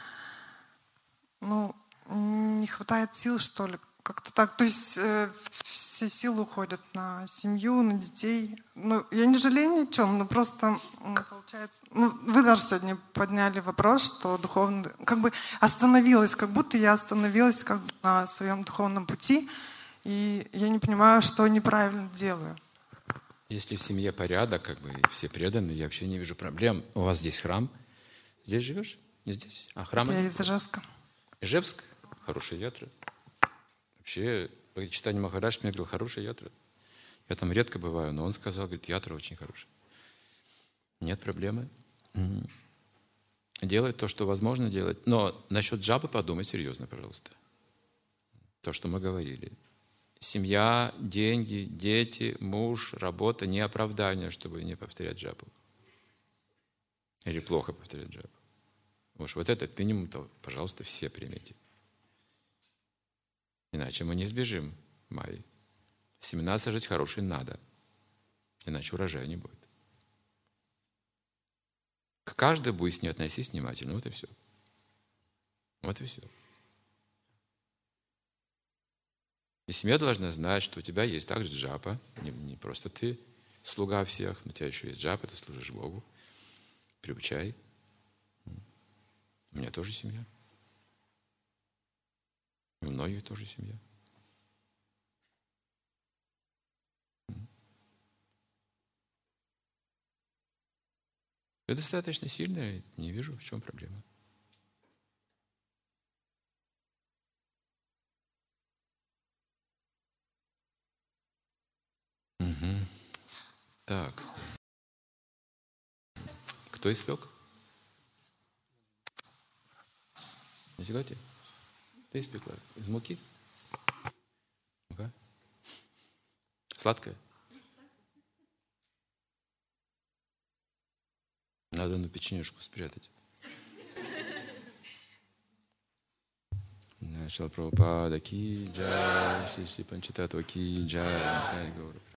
ну, не хватает сил, что ли, как-то так. То есть э, все силы уходят на семью, на детей. Ну, я не жалею ни о чем, но просто ну, получается... Ну, вы даже сегодня подняли вопрос, что духовно... Как бы остановилась, как будто я остановилась как бы на своем духовном пути, и я не понимаю, что неправильно делаю. Если в семье порядок, как бы и все преданы, я вообще не вижу проблем. У вас здесь храм. Здесь живешь? Не здесь? А храм? Я из Ижевска. Ижевск? Хорошая ятра. Вообще, Чайтанья Махарадж мне говорил, хорошая ятра. Я там редко бываю, но он сказал, говорит, ятра очень хорошая. Нет проблемы. Делай то, что возможно делать. Но насчет джапы подумай серьезно, пожалуйста. То, что мы говорили. Семья, деньги, дети, муж, работа — не оправдание, чтобы не повторять джапу. Или плохо повторять джапу. Уж вот этот минимум-то, пожалуйста, все примите. Иначе мы не сбежим майи. Семена сажать хорошие надо. Иначе урожая не будет. К каждой буйсне относись внимательно. Вот и все. Вот и все. И семья должна знать, что у тебя есть также джапа. Не, не просто ты слуга всех, но у тебя еще есть джапа, ты служишь Богу. Приучай. У меня тоже семья. И у многих тоже семья. Я достаточно сильная, не вижу, в чем проблема. Угу. Так. Кто испек? Нифига тебе. Ты испекла. Из муки? Ну-ка. Сладкая? Надо на печенюшку спрятать. Шрила Прабхупада ки джай, Шри Шри Панчататтва ки джай.